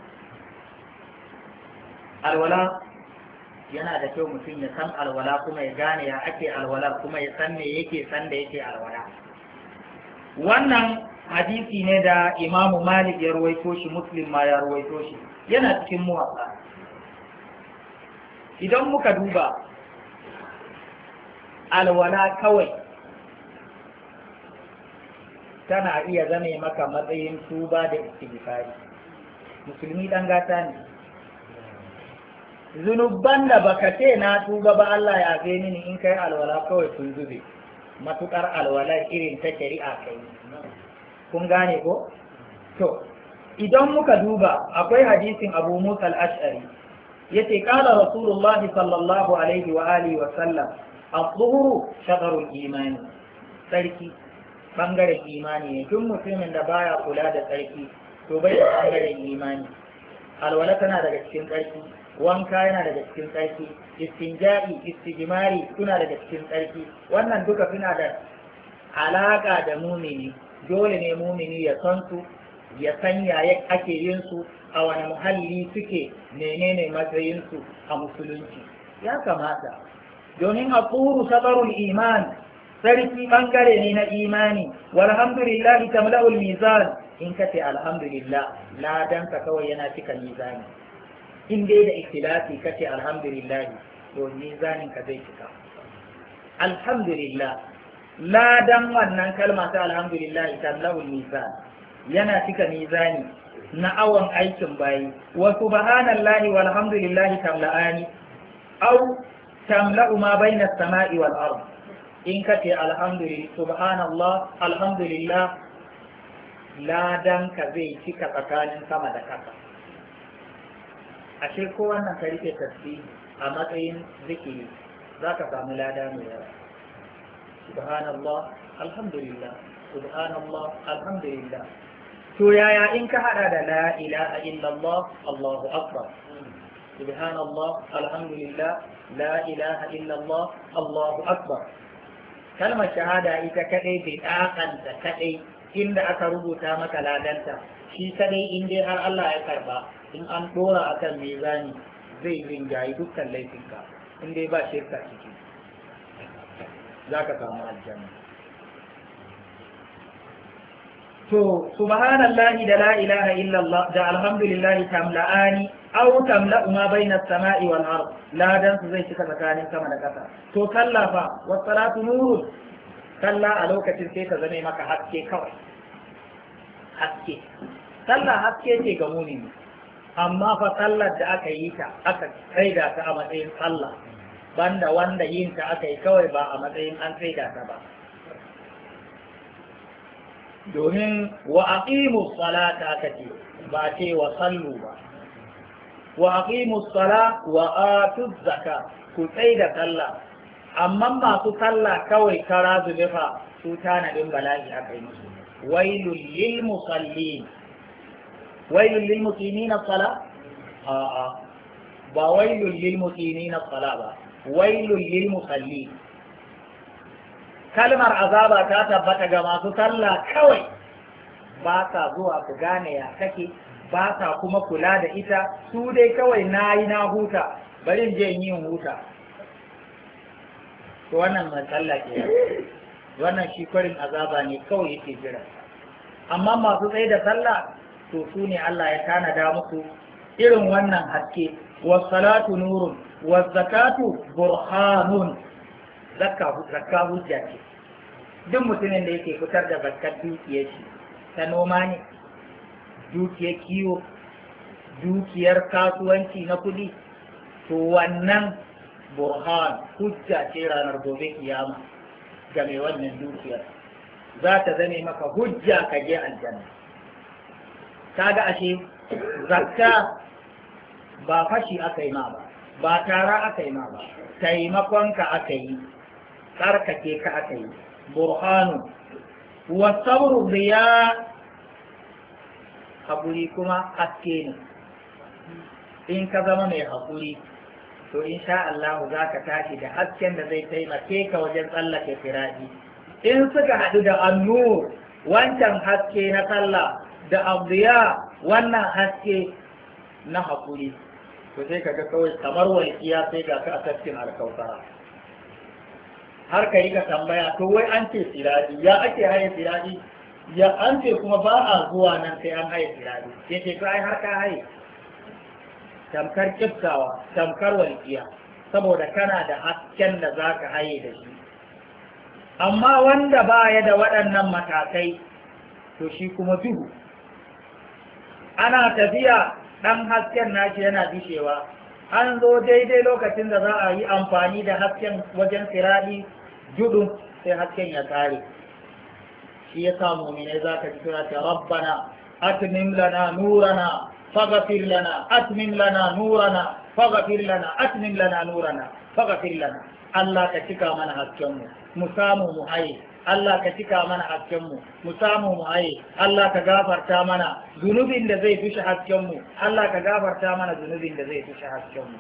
alwala yana da kyau mutum ya san alwala kuma ya gane ya ake alwala kuma ya san me yake san da yake alwala wannan hadisi ne da imamu malik ya ruwaito shi muslim ma ya ruwaito shi yana cikin muwatta idan muka duba alwala kawai tana iya zame maka matsayin tuba da istighfari musulmi dan gata ne zunubban da baka ce na tuba ba Allah ya fe mini in kai alwala kawai sun zube matukar alwala irin ta shari'a kai kun gane ko to idan muka duba akwai hadisin Abu Musa al-Ash'ari yace qala Rasulullah sallallahu alaihi wa alihi wa sallam az-zuhru shatrul imani sarki bangaren imani ne tun mutumin da baya kula da sarki to bai da bangaren imani alwala tana daga cikin sarki wanka yana daga cikin tsarki istinja'i istijmari suna daga cikin tsarki wannan duka suna da alaka da mumini dole ne mumini ya san su ya san yaya ake yin su a wani muhalli suke menene matsayin su a musulunci ya kamata domin aquru sabarul iman sarki bangare ne na imani walhamdulillah tamla'ul mizan in kace alhamdulillah ladan ka kawai yana cika mizani in dai da ikhtilafi kace alhamdulillah to mizanin ka zai cika alhamdulillah ladan wannan kalma ta alhamdulillah tamla'ul mizan yana cika mizani na awon aikin bayi wa subhanallahi walhamdulillah tamla'ani aw tamla'u ma bayna as-sama'i wal ard in kace alhamdulillah subhanallah alhamdulillah ladan ka zai cika tsakanin sama da ƙasa ashe ko wannan ka rike tasbih a matsayin zikiri za ka samu lada mai yawa subhanallah alhamdulillah subhanallah alhamdulillah to yaya in ka hada da la ilaha illallah allahu akbar subhanallah alhamdulillah la ilaha illallah allahu akbar kalmar shahada ita kadai bai dakanta kadai inda aka rubuta maka ladanta shi kadai in dai har Allah ya karba in an dora akan mizani zai rinjayi dukkan laifinka in dai ba shirka ciki za ka samu aljanna to subhanallahi da la ilaha illallah da alhamdulillahi tamla'ani aw tamla'u ma bayna as-sama'i wal ard ladan su zai cika tsakanin sama da ƙasa to kallafa was salatu nurun kalla a lokacin sai ta zame maka haske kawai haske sallah haske ce ga mumini amma fa sallar da aka yi ta aka tsaida ta a matsayin sallah banda wanda yin ta aka yi kawai ba a matsayin an tsaida ta ba domin wa aqimu salata aka ce ba ce wa sallu ba wa aqimu sala wa atu zakka ku tsaida sallah amma masu sallah kawai kara zube fa su tanadin bala'i aka yi musu. wailul lil musallin wailul lil muqimin as-sala a'a ba wailul lil muqimin as-sala ba wailul lil musallin. kalmar azaba ta tabbata ga masu sallah kawai ba sa zuwa su gane ya take, ba sa kuma kula da ita, su dai kawai na yi na huta bari je yin huta. to wannan mai sallah ke wannan shi kwarin azaba ne kawai yake jira. amma masu tsaye da sallah to su ne Allah ya tanada musu irin wannan haske. was-salatu nurun waz-zakatu burhanun. zakka hujja ce. duk mutumin da yake fitar da zakkar dukiyar shi ta noma ne, dukiyar kiwo, dukiyar kasuwanci na kuɗi, to wannan burhan hujja ce ranar gobe kiyama ga mai wannan dukiyar. za ta zame maka hujja ka je aljanna. kaga ashe zakka ba fashi aka yi ma ba, ba tara aka yi ma ba, taimakonka aka yi, tsarkake ka aka yi. burhanu wa sabru biya, haƙuri kuma haske ne. in ka zama mai haƙuri to insha Allah za ka tashi da hasken da zai taimake ka wajen tsallake firaji. in suka haɗu da annur, wancan haske na sallah, da abdiya, wannan haske na haƙuri, to sai ka ga kawai kamar walƙiya sai ga ka a tafkin alkautara. har ka yi ka tambaya to wai an ce siradi, ya ake haye siradi, ya an ce kuma ba a zuwa nan sai an haye siradi. ya ce to ai har ka haye tamkar kiftawa, tamkar walƙiya, saboda kana da hasken da za ka haye da shi. amma wanda ba ya da waɗannan matakai to shi kuma duhu. ana tafiya ɗan hasken nashi yana dishewa, an zo daidai lokacin da za a yi amfani da hasken wajen siradi judu sai hasken ya tsare. shi ya sa mu'minai za ka ji suna ta rabbana atmim lana nurana faghfir lana atmim lana nurana faghfir lana atmim lana nurana faghfir lana. Allah ka cika mana haskenmu mu samu mu haye, Allah ka cika mana haskenmu mu samu mu haye, Allah ka gafarta mana zunubin da zai tushe haskenmu, Allah ka gafarta mana zunubin da zai tushe haskenmu.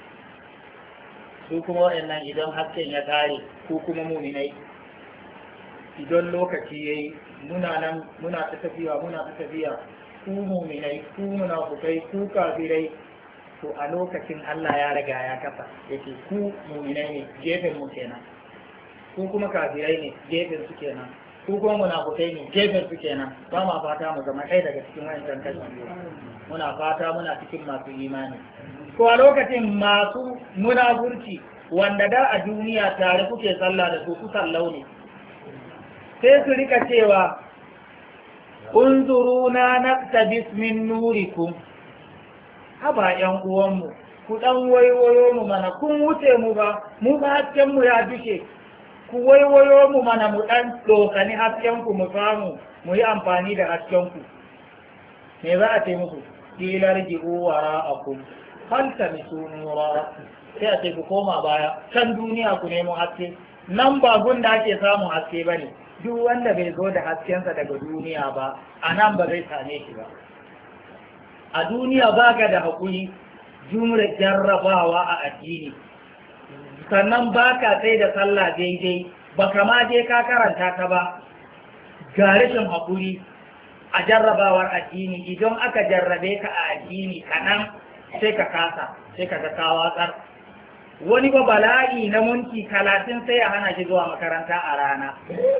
su kuma waɗannan idan hasken ya ƙare, ko kuma muminai idan lokaci yayi muna nan muna ta tafiya muna ta tafiya, ku muminai ku munafukai ku kafirai, to a lokacin Allah ya riga ya kafa yake ku mu'minai ne gefen mu kenan, ku kuma kafirai ne gefen su kenan, ku kuma munafukai ne gefen su kenan. ba ma fata mu zama ɗaya daga cikin wayancan kashi muna fata muna cikin masu imani. ko a lokacin masu munafurci wanda da a duniya tare kuke sallah da su ku sallau ne, sai su rika cewa unzuruna naqtabis min nurikum. haba yan uwanmu ku dan waiwayo mu mana, kun wuce mu ba, mu ba hasken mu ya dushe, ku waiwayo mu mana mu dan dokani hasken ku mu samu mu yi amfani da hasken ku. me za a ce muku? kilar ji'u wara'akum hal tamisu nura, sai a ce ku koma baya can duniya ku nemo haske. nan ba gun da ake samun haske bane, duk wanda bai zo da haskensa daga duniya ba a nan ba zai same shi ba. a duniya ba ka da haƙuri jumla jarrabawa a addini, sannan ba ka sai da sallah daidai, ba kama je ka karanta ta ba, ga rashin haƙuri a jarrabawar addini. idan aka jarrabe ka a addini kaɗan sai ka kasa, sai ka ga kawatsar. wani ba bala'i na munki talatin sai ya hana shi zuwa makaranta a rana.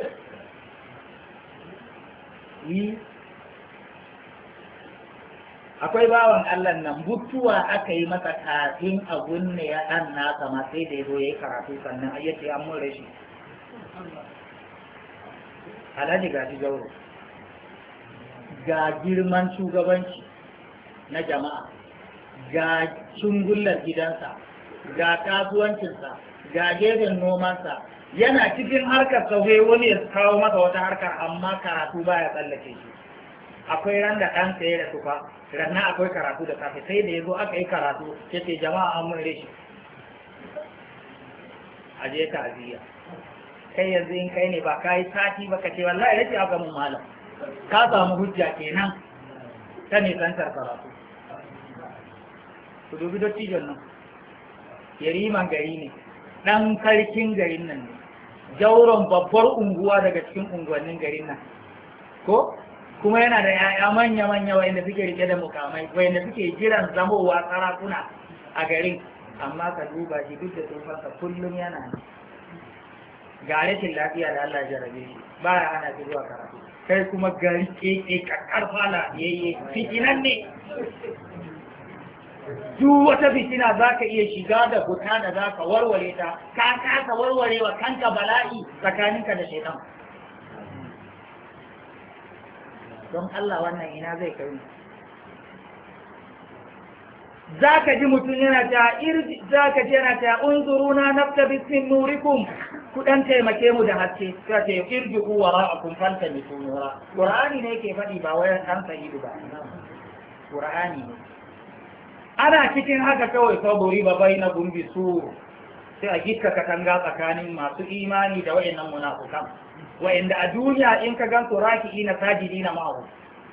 akwai bawan Allah nan mutuwa aka yi masa kafin a gunne ya ɗan nasa ma sai da ya zo ya yi karatu sannan ayyace an mun rashi. Alhaji ga shi gauro, ga girman shugabanci na jama'a, ga shungullar gidansa, ga kasuwancinsa, ga gefen nomansa, yana cikin harkar sauye wani ya kawo masa wata harkar amma karatu baya tsallake shi. akwai ran da ɗan tsaye da tufa, rannan akwai karatu da safe, sai da ya zo aka yi karatu ya ce jama'a an mun reshi. a je ta'aziyya. Kai yanzu in kai ne ba ka yi sati ba ka ce wallahi rage aka mun malam ka samu hujja kenan ta nisantar karatu. Ku dubi dottijon nan yariman gari ne ɗan sarkin garin nan ne jauron babbar unguwa daga cikin unguwannin garin nan ko kuma yana da yaya manya-manya wanda suke rike da mukamai wanda suke jiran zamowa sarakuna a garin, amma ka duba shi duk da tsofansa kullum yana nan ga rashin lafiya da Allah jarabe shi ba ya hana shi zuwa karatu, kai kuma gari keke kakkar fala yayye fitinan ne. Duk wata fitina za ka iya shiga da fita da za ka warware ta, ka kasa warware wa kanka bala'i tsakaninka da shaitan. Don Allah wannan ina zai kai. Za ka ji mutum yana ta irji, za ka ji yana ta unzuruna nafta bismin nurikum, ku dan taimake mu da haske, sai ta irji ku wara'akum fanta bi nura. Qur'ani ne yake faɗi ba wayan dan sa'idu ba. Qur'ani ne. Ana cikin haka kawai sabori ba bai na gumbi su sai a gikka katanga tsakanin masu imani da wayannan munafukan wayanda a duniya in ka gan su raki'i na sajidi na ma'ahu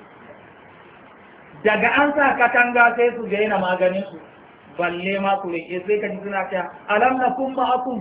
daga an sa katanga sai su daina maganin su balle ma ku rike sai ka ji suna cewa alam na kun ma'akum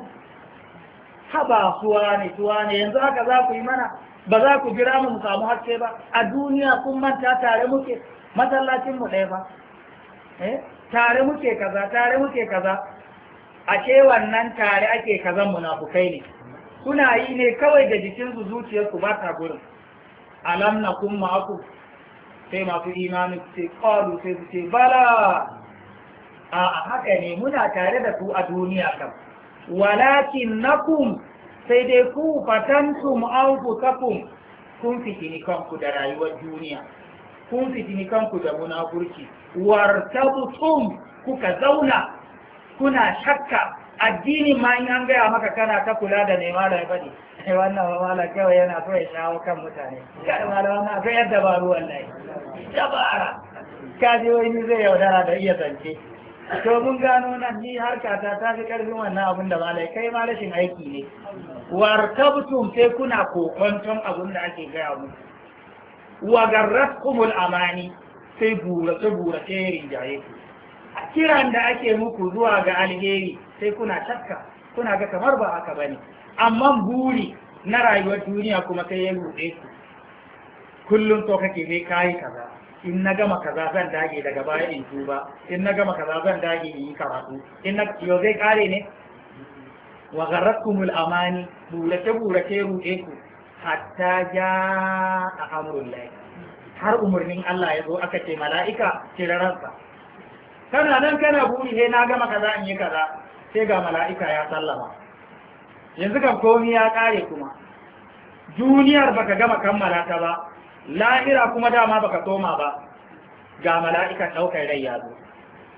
haba suwa ne suwa ne yanzu haka za ku yi mana ba za ku jira mu samu haske ba a duniya kun manta tare muke masallacin mu ɗaya ba eh tare muke kaza tare muke kaza ashe wannan tare ake kazan munafukai ne suna yi ne kawai da jikinsu zuciyarsu ba ta gurin alam na kun ma'aku sai masu imani ce qalu sai su ce bala a haka ne muna tare da su a duniya kam walakin nakum sai dai ku fatantum anfusakum kun fitini kanku da rayuwar duniya kun fitini kanku da munafurci wartabtum kuka zauna kuna shakka addini ma in an gaya maka kana ta kula da nema da faɗi sai wannan mala kawai yana so ya shawo kan mutane kai mala wannan akwai yadda ba ruwan lai dabara ka je wani zai yaudara da iya zance to mun gano nan ni harka ta ta fi karfin wannan abin da malai kai ma rashin aiki ne wartabtum sai kuna kokonton abin da ake gaya muku wa garratkumul amani sai burace-burace ya rinjaye ku a kiran da ake muku zuwa ga alheri sai kuna shakka kuna ga kamar ba haka bane amma buri na rayuwar duniya kuma sai ya ruɗe ku kullum to kake sai kayi kaza in na gama kaza zan dage daga baya in tuba in na gama kaza zan dage in yi karatu in na yau zai kare ne wa garratkumul amani burace-burace ruɗe ku hatta ja a amurullahi har umarnin Allah ya zo aka ce mala'ika ransa. kana nan kana buri he na gama kaza in yi kaza sai ga mala'ika ya sallama yanzu kan komi ya kare kuma duniyar baka gama kammala ta ba lahira kuma dama baka soma ba ga mala'ika ɗaukar rai ya zo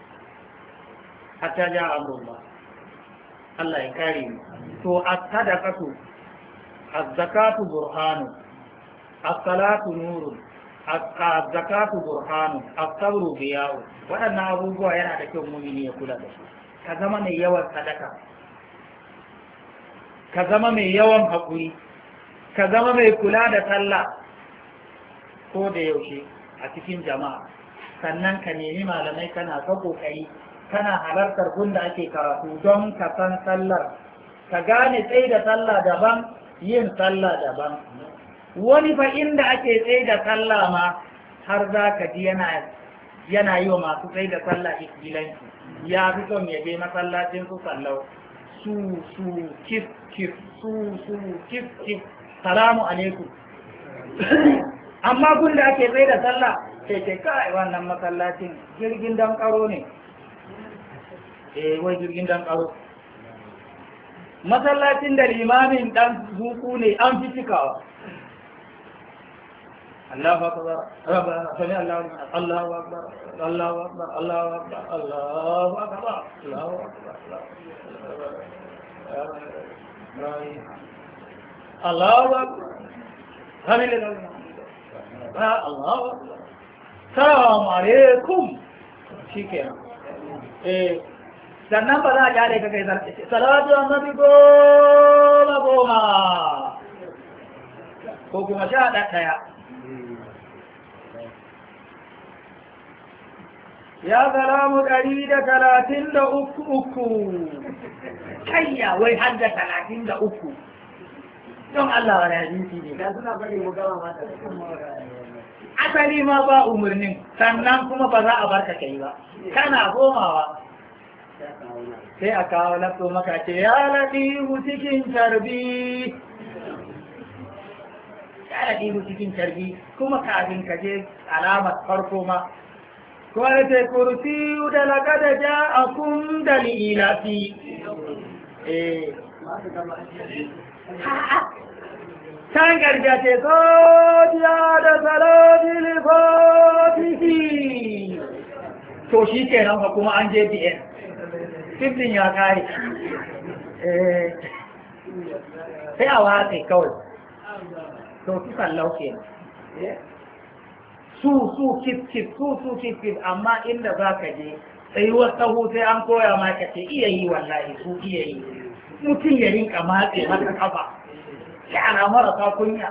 hatta ja amrullah Allah ya kare mu to as-sadaqatu az-zakatu burhanu as-salatu nurun az-zakatu burhanu as-sabru biyahu waɗannan abubuwa yana da kyau mumini ya kula da su ka zama mai yawan sadaka ka zama mai yawan haƙuri ka zama mai kula da sallah ko da yaushe a cikin jama'a sannan ka nemi malamai kana ta kokari kana halartar gunda ake karatu don ka san sallar ka gane tsaye da sallah daban yin sallah daban wani fa inda ake tsaye da sallah ma har za ka ji yana yana yi wa masu tsaye da sallah isgilanci ya fi son ya je masallacin su sallau su su kif kif su su kif kif salamu alaikum amma kun da ake tsaye da sallah sai ce kai wannan masallacin jirgin dan karo ne eh wai jirgin dan karo masallacin da limamin dan zuku ne an fi cikawa Allahu akbar rabbana sami Allahu Allahu akbar Allahu akbar Allahu akbar Allahu akbar Allahu akbar Allahu akbar hamidallah Allahu akbar assalamu alaikum shikenan eh sannan ba za a kyale ka kai zarce salatu annabi goma goma ko kuma sha ɗaya ya salamu ɗari da talatin da uku uku kayya wai har da talatin da uku don Allah wani hadisi ne da suna bari mu gama mata asali ma ba umarnin sannan kuma ba za a barka kai ba kana komawa sai a kawo lafto maka ce ya laɗihu cikin tarbi ya laɗihu cikin tarbi kuma kafin ka je alamar farko ma kuma da ce kursiyu da lagada ja a kun da li'ilafi eh can gargace sojiya da salati lifatihi to shi ke nan kuma an je biyan fiftin ya kare sai a watsa kawai to su sallau ke su su kif kif su su kif kif amma inda za ka je tsayuwar sahu sai an koya ma ka ce iya yi wallahi su iya yi mutum ya rinka matse maka kafa yara marasa kunya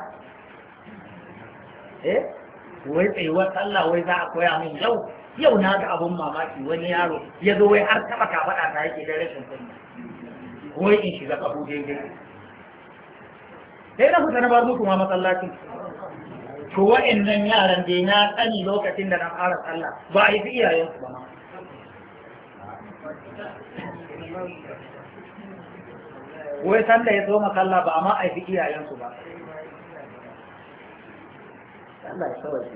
eh wai tsayuwar sallah wai za a koya min yau yau na ga abun mamaki wani yaro ya zo wai har taba kafaɗa ta yake da rashin kunya wai in shiga kabu daidai sai na fita na bar muku ma masallacin to wa'annan yaran dai na tsani lokacin da na fara sallah ba a yi fi iyayensu ba ma wai sanda ya zo makalla ba amma a yi fi iyayensu ba Allah ya kawai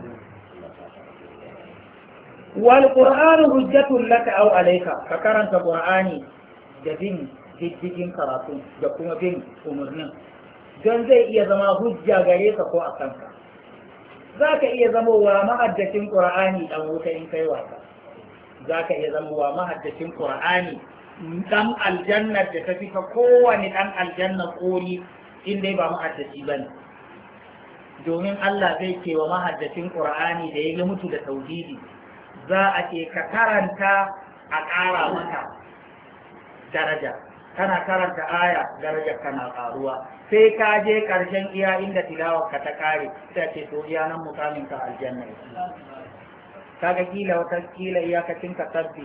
wal qur'anu hujjatun laka aw alayka ka karanta qur'ani da bin diddigin karatu da kuma bin umurnin don zai iya zama hujja gare ka ko a kanka za ka iya zama wa mahaddacin qur'ani dan wuta in kai wasa za ka iya zama wa mahaddacin qur'ani dan aljanna da ta fika kowane dan aljanna koli in dai ba mahaddaci bane domin Allah zai ce wa mahaddacin qur'ani da ya mutu da tauhidi za a ce ka karanta a ƙara maka daraja kana karanta aya daraja kana ƙaruwa sai ka je ƙarshen iya inda tilawar ka ta ƙare sai ce to iya nan mukamin ka aljanna kaga kila wata kila iyakacin ka sabbi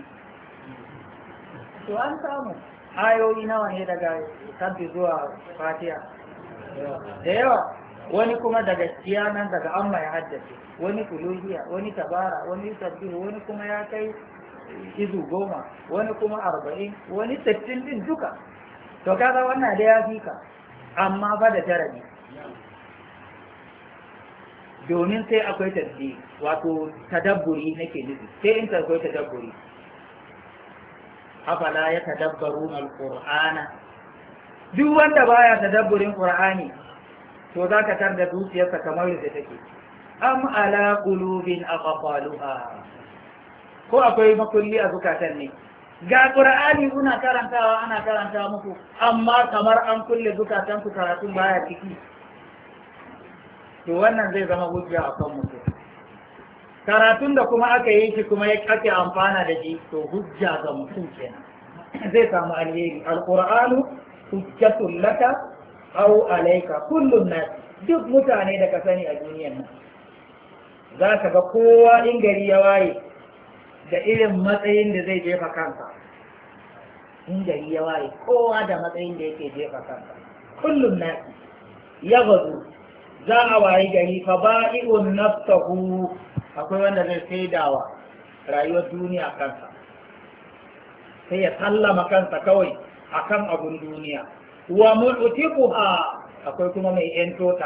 to an samu ayoyi nawa ne daga sabbi zuwa fatiha da yawa wani kuma daga nan daga amma ya haddace wani kuluhiya wani tabara wani sabbihu wani kuma ya kai izu goma wani kuma arba'in wani sittin din duka to kaga wannan da ya fi ka amma ba da tarabi domin sai akwai tasbih wato tadabburi nake nufi sai in akwai tadabburi afala ya tadabbaruna alqur'ana duk wanda baya tadabburin qur'ani to zaka tar da zuciyarsa kamar yadda take am ala qulubin aqfaluha ko akwai makulli a zukatan ne ga qur'ani kuna karantawa ana karanta muku amma kamar an kulle zukatan ku karatun baya ciki to wannan zai zama hujja akan mutum karatun da kuma aka yi shi kuma ya ake amfana da shi to hujja ga mutum kenan zai samu alheri alqur'anu hujjatul laka aw alayka kullun nas duk mutane da ka sani a duniyar nan za ka ga kowa in gari ya waye da irin matsayin da zai jefa kansa in gari ya waye kowa da matsayin da yake jefa kansa kullun nas ya gazu za a wayi gari fa ba'i'un nafsahu akwai wanda zai saidawa rayuwar duniya kansa sai ya sallama kansa kawai akan abun duniya wa mu'tiquha akwai kuma mai yantota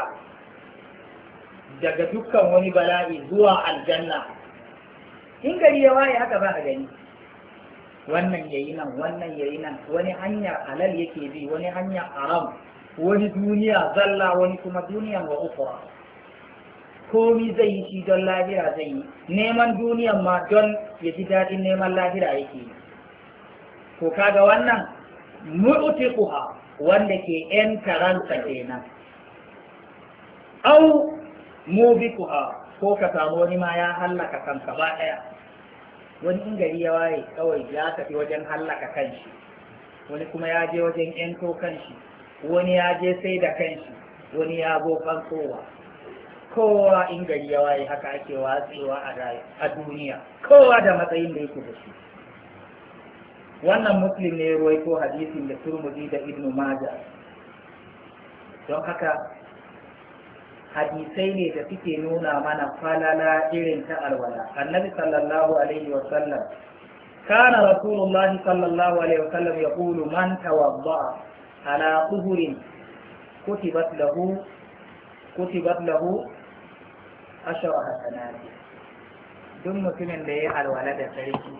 daga dukkan wani bala'i zuwa aljanna in gari ya waye haka ba a gani wannan yayi nan wannan yayi nan wani hanya halal yake bi wani hanya haram wani duniya zalla wani kuma duniyan wa ukura komi zai yi shi don lahira zai yi neman duniyan ma don ya ji daɗin neman lahira yake yi ko kaga wannan mu'tiquha wanda ke yan karanta kenan au mubiquha ko ka samu wani ma ya hallaka kanka ba ɗaya wani in gari ya waye kawai ya tafi wajen hallaka kanshi, wani kuma ya je wajen yanto kanshi, wani ya je sai da kanshi, wani ya zo fansowa. Kowa in gari ya waye haka ake watsewa a duniya, kowa da matsayin da yake da shi. Wannan Muslim ne ruwaito hadisin da Turmudi da Ibn Majah. Don haka hadisai ne da suke nuna mana falala irin ta alwala. Annabi sallallahu alaihi wa sallam kana Rasulullahi sallallahu alaihi wa sallam yaqulu man tawadda'a ala tuhurin kutibat lahu kutibat lahu ashra hasanat. Duk mutumin da ya alwala da sarki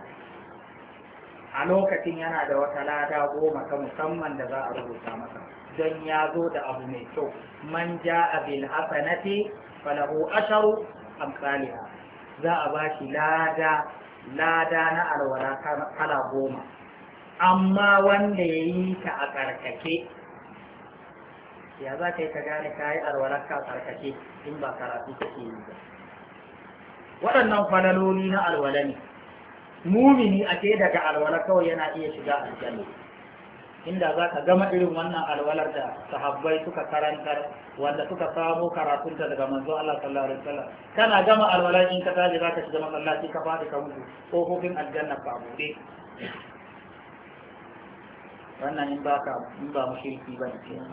a lokacin yana da wata lada goma ta musamman da za a rubuta masa, don ya zo da abu mai kyau. Man ja'a bil hasanati falahu asharu amsalha, za a bashi lada lada na alwala kala goma. Amma wanda ya yi ta a karkake, ya za ka yi ka gane ka yi alwala ka karkake in ba karatu kake yi ba. Waɗannan falaloli na alwala ne. Mumini a ce daga alwala kawai yana iya shiga aljanna. Inda za ka gama irin wannan alwalar da sahabbai suka karantar, wanda suka samo karatunta daga manzo Allah sallallahu alaihi wasallam, kana gama alwalar in ka tashi za ka shiga masallaci ka faɗi ka mutu, kofofin aljanna ka buɗe. Wannan in ba ka in ba mushriki bane ce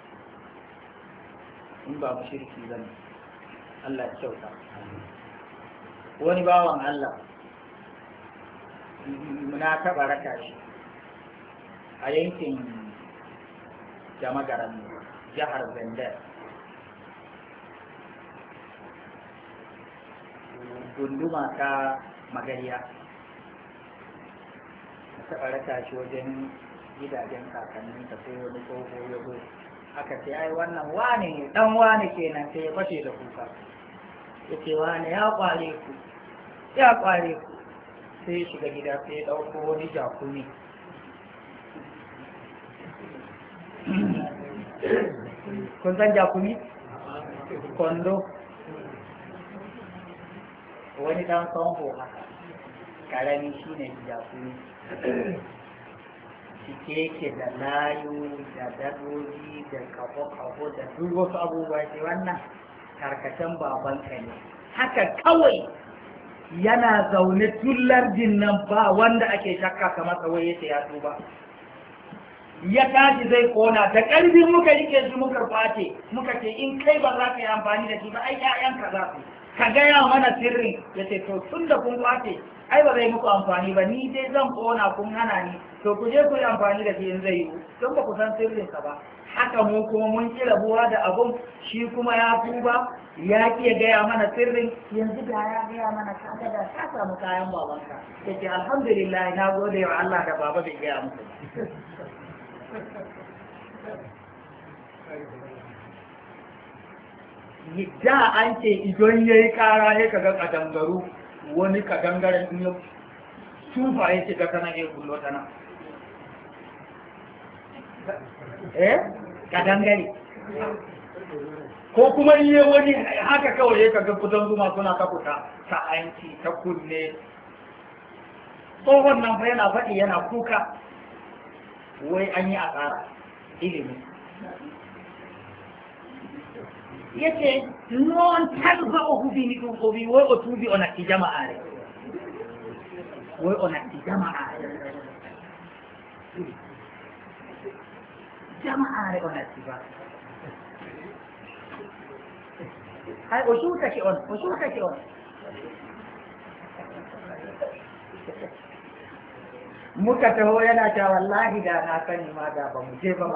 in ba mushriki bane. Allah ya kyauta. Wani bawan Allah muna taɓa raka shi a yankin Jamagaran jihar Zandar, gunduma ta Magariya. Na taɓa raka shi wajen gidajen kakannin ta sai wani tsoho ya zo aka ce ai wannan wane ne dan wane kenan, sai ya fashe da kuka ya ce wane ya kware ku ya kware ku. Sai ya shiga gida sai ya ɗauko wani jakumi kun san jakumi? Kondo, wani ɗan sanho haka ƙarami shi ne jakumi, cike yake da layu da dadoji da kafo-kafo da duk wasu abubuwa. ce wannan karkashin babanka ne. Haka kawai yana zaune tun lardin nan ba wanda ake shakka kamar kawai yace ya tuba. Ya tashi zai kona da ƙarfi muka rike shi muka face muka ce in kai ba za ka yi amfani da shi ba ai ƴaƴanka za su ka gaya mana sirrin. Ya ce to tun da kun kwace ai ba zai muku amfani ba, ni dai zan kona kun hana ni, to ku je ku yi amfani da shi in zai yi, don ba ku san sirrinsa ba. Haka mu kuma mun ki rabuwa da abun, shi kuma ya tuba ya ki gaya mana sirrin. Yanzu da ya gaya mana kaga da ka samu kayan babanka. Ya ce alhamdulillah, na gode wa Allah da baba bai gaya muku. Da an ce idan ya yi kara ya kaga kadangaru, wani kadangaren in ya tufa ya shiga kana ya kullo ta nan. Eh kadangare ko kuma in yi wani haka kawai ya kaga kudan zuma suna ta fita ta hanci ta kunne. Tsohon nan fa yana faɗi yana kuka wai an yi asara ilimi. Yace non talba o hubini ɗum o wi wai o tuubi o natti jama'are, wai o natti jama'are jama'are o natti ba. hay o suutake on o suutake on muka taho yana ta wallahi da na sani ma da ba mu je ba ma.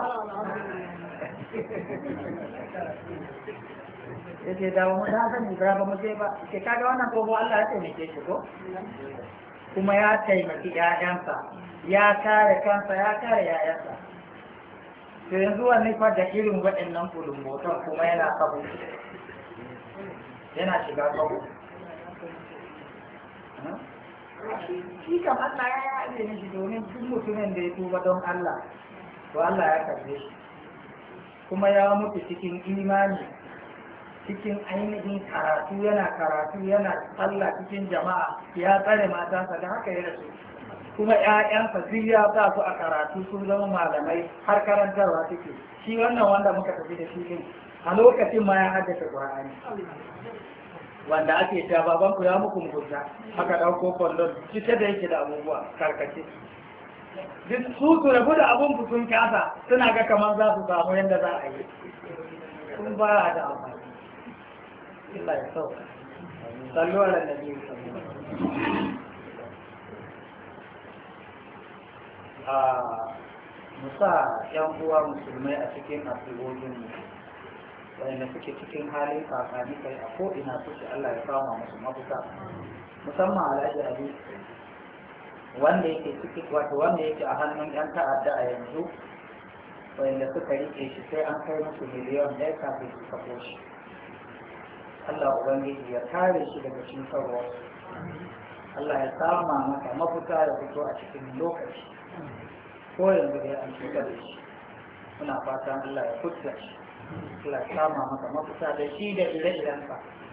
Yace da mu da sani ba ba mu je ba. Ke kaga wannan ko Allah ya taimake shi ko, kuma ya taimaki ƴaƴansa, ya kare kansa, ya kare ƴaƴansa. To yanzu wani fa da irin waɗannan kulumbotan kuma yana kabu, yana shiga kabu. Shi kam Allah ya yaje ne shi domin duk mutumin da ya tuba don Allah, to Allah ya karbe shi, kuma ya mutu cikin imani cikin ainihin karatu yana karatu yana sallah cikin jama'a ya tsare matansa da haka ya rasu kuma ƴaƴansa duk ya sa su a karatu sun zama malamai har karantarwa suke shi wannan wanda muka tafi da shi din a lokacin ma ya haddace Qur'ani wanda ake cewa baban ku ya muku mugunta aka dauko kwallon cike da yake da abubuwa karkace duk su su rabu da abun sun kasa suna ga kamar za su samu yadda za a yi sun ba da amfani Allah ya sauka sallu ala nabi a musa yan uwa musulmai a cikin addu'o'in mu wanda suke cikin halin kakani kai a ko ina suke Allah ya kama musu mafita musamman alhaji abi wanda yake ciki wato wanda yake a hannun yan ta'adda a yanzu wanda suka rike shi sai an kai musu miliyan ɗaya kafin su kafo shi Allah ubangiji ya kare shi daga cutarwa Allah ya sama maka mafita ya fito a cikin lokaci ko yanzu dai an cutar da shi muna fatan Allah ya fita shi Allah ya sama maka mafita da shi da ire-irensa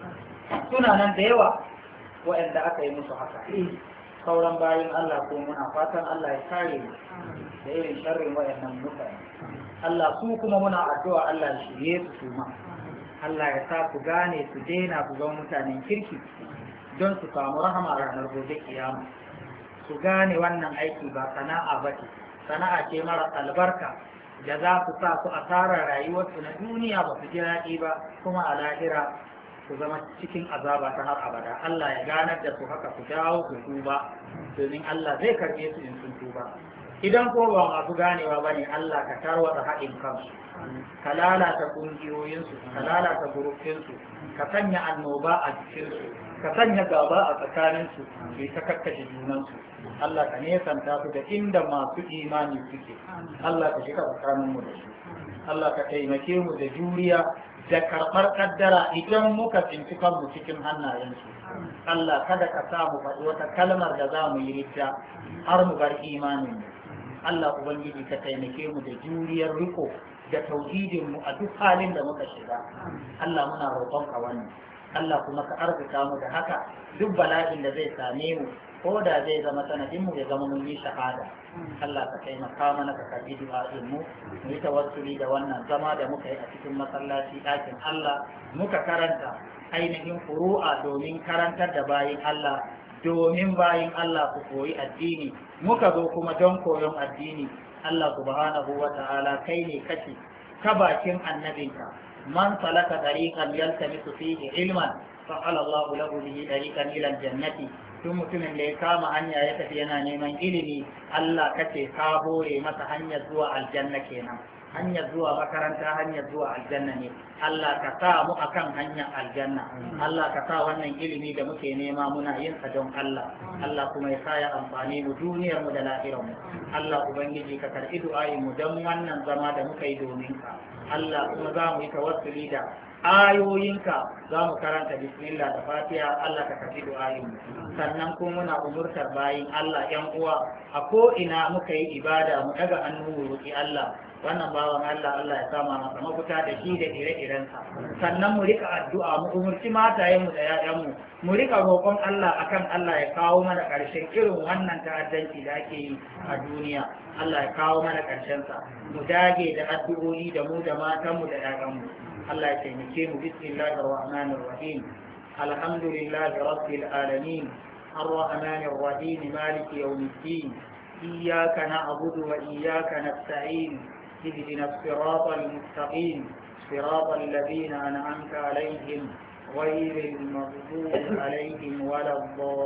suna nan da yawa waɗanda aka yi musu haka sauran bayan Allah ko muna fatan Allah ya kare mu da irin sharrin wayannan mutane Allah su kuma muna addu'a Allah ya shirye su su ma Allah ya sa ku gane su daina ku zama mutanen kirki don su samu rahama a ranar gobe kiyama su gane wannan aiki ba sana'a ba ce sana'a ce mara albarka da za su sa su asarar rayuwarsu na duniya ba su ji daɗi ba kuma a lahira su zama cikin azaba ta har abada Allah ya ganar da su haka su dawo su tuba domin Allah zai karbe su in sun tuba idan ko ba masu ganewa bane Allah ka tarwata haɗin kansu ka lalata ƙungiyoyinsu ka lalata gurufinsu ka sanya annoba a jikinsu ka sanya gaba a tsakaninsu bai ta kakkashe junansu Allah ka nesanta su da inda masu imani suke Allah ka shiga tsakaninmu da su Allah ka taimake mu da juriya da karɓar kaddara idan muka tsinci kanmu cikin hannayensu Allah kada ka sa mu faɗi wata kalmar da za mu yi ridda har mu bar imanin mu Allah ubangiji ka taimake mu da juriyar riko da tauhidin mu a duk halin da muka shiga Allah muna roƙon ka wannan Allah kuma ka arzuta mu da haka duk bala'in da zai same mu ko da zai zama sanadin mu ya zama mun yi shahada Allah ka taimaka mana ka karbi du'a'in mu mu yi tawassuli da wannan zama da muka yi a cikin masallaci ɗakin Allah muka karanta ainihin furu'a domin karantar da bayin Allah domin bayin Allah ku koyi addini muka zo kuma don koyon addini Allah subhanahu wa ta'ala kai ne kace ka bakin annabinka man salaka tariqan yaltamisu fihi ilman fa'ala Allah lahu bihi tariqan ila jannati tun mutumin da ya kama hanya ya tafi yana neman ilimi Allah kace ka hore masa hanyar zuwa aljanna kenan hanyar zuwa makaranta hanyar zuwa aljanna ne Allah ka sa mu akan hanyar aljanna Allah ka sa wannan ilimi da muke nema muna yin sa don Allah Allah kuma ya sa ya amfani mu duniyar mu da lahirar mu Allah ubangiji ka karbi du'a'i mu don wannan zama da muka yi domin ka Allah kuma za mu yi tawassuli da ayoyinka za mu karanta bismillah da fatiha Allah ka karbi du'ayin mu sannan kuma muna umurtar bayin Allah yan uwa a ko ina muka yi ibada mu daga hannu mu roki Allah wannan bawan Allah Allah ya sama masa mafita da shi da ire-irensa sannan mu rika addu'a mu umurci matayen mu da ƴaƴan mu mu rika roƙon Allah akan Allah ya kawo mana ƙarshen irin wannan ta'addanci da ake yi a duniya Allah ya kawo mana ƙarshen sa mu dage da addu'o'i da mu da matan mu da ƴaƴan mu Allah ya taimake mu bismillahir rahmanir rahim alhamdulillahi rabbil alamin arrahmanir rahim maliki yawmiddin iyyaka na'budu wa iyyaka nasta'in اهدنا الصراط المستقيم صراط الذين أنعمت عليهم غير المغضوب عليهم ولا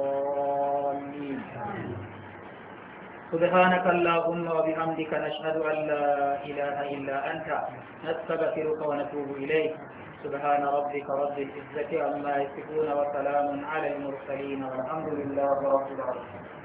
الضالين سبحانك اللهم وبحمدك نشهد أن لا إله إلا أنت نستغفرك ونتوب إليك سبحان ربك رب العزة عما يصفون وسلام على المرسلين والحمد لله رب العالمين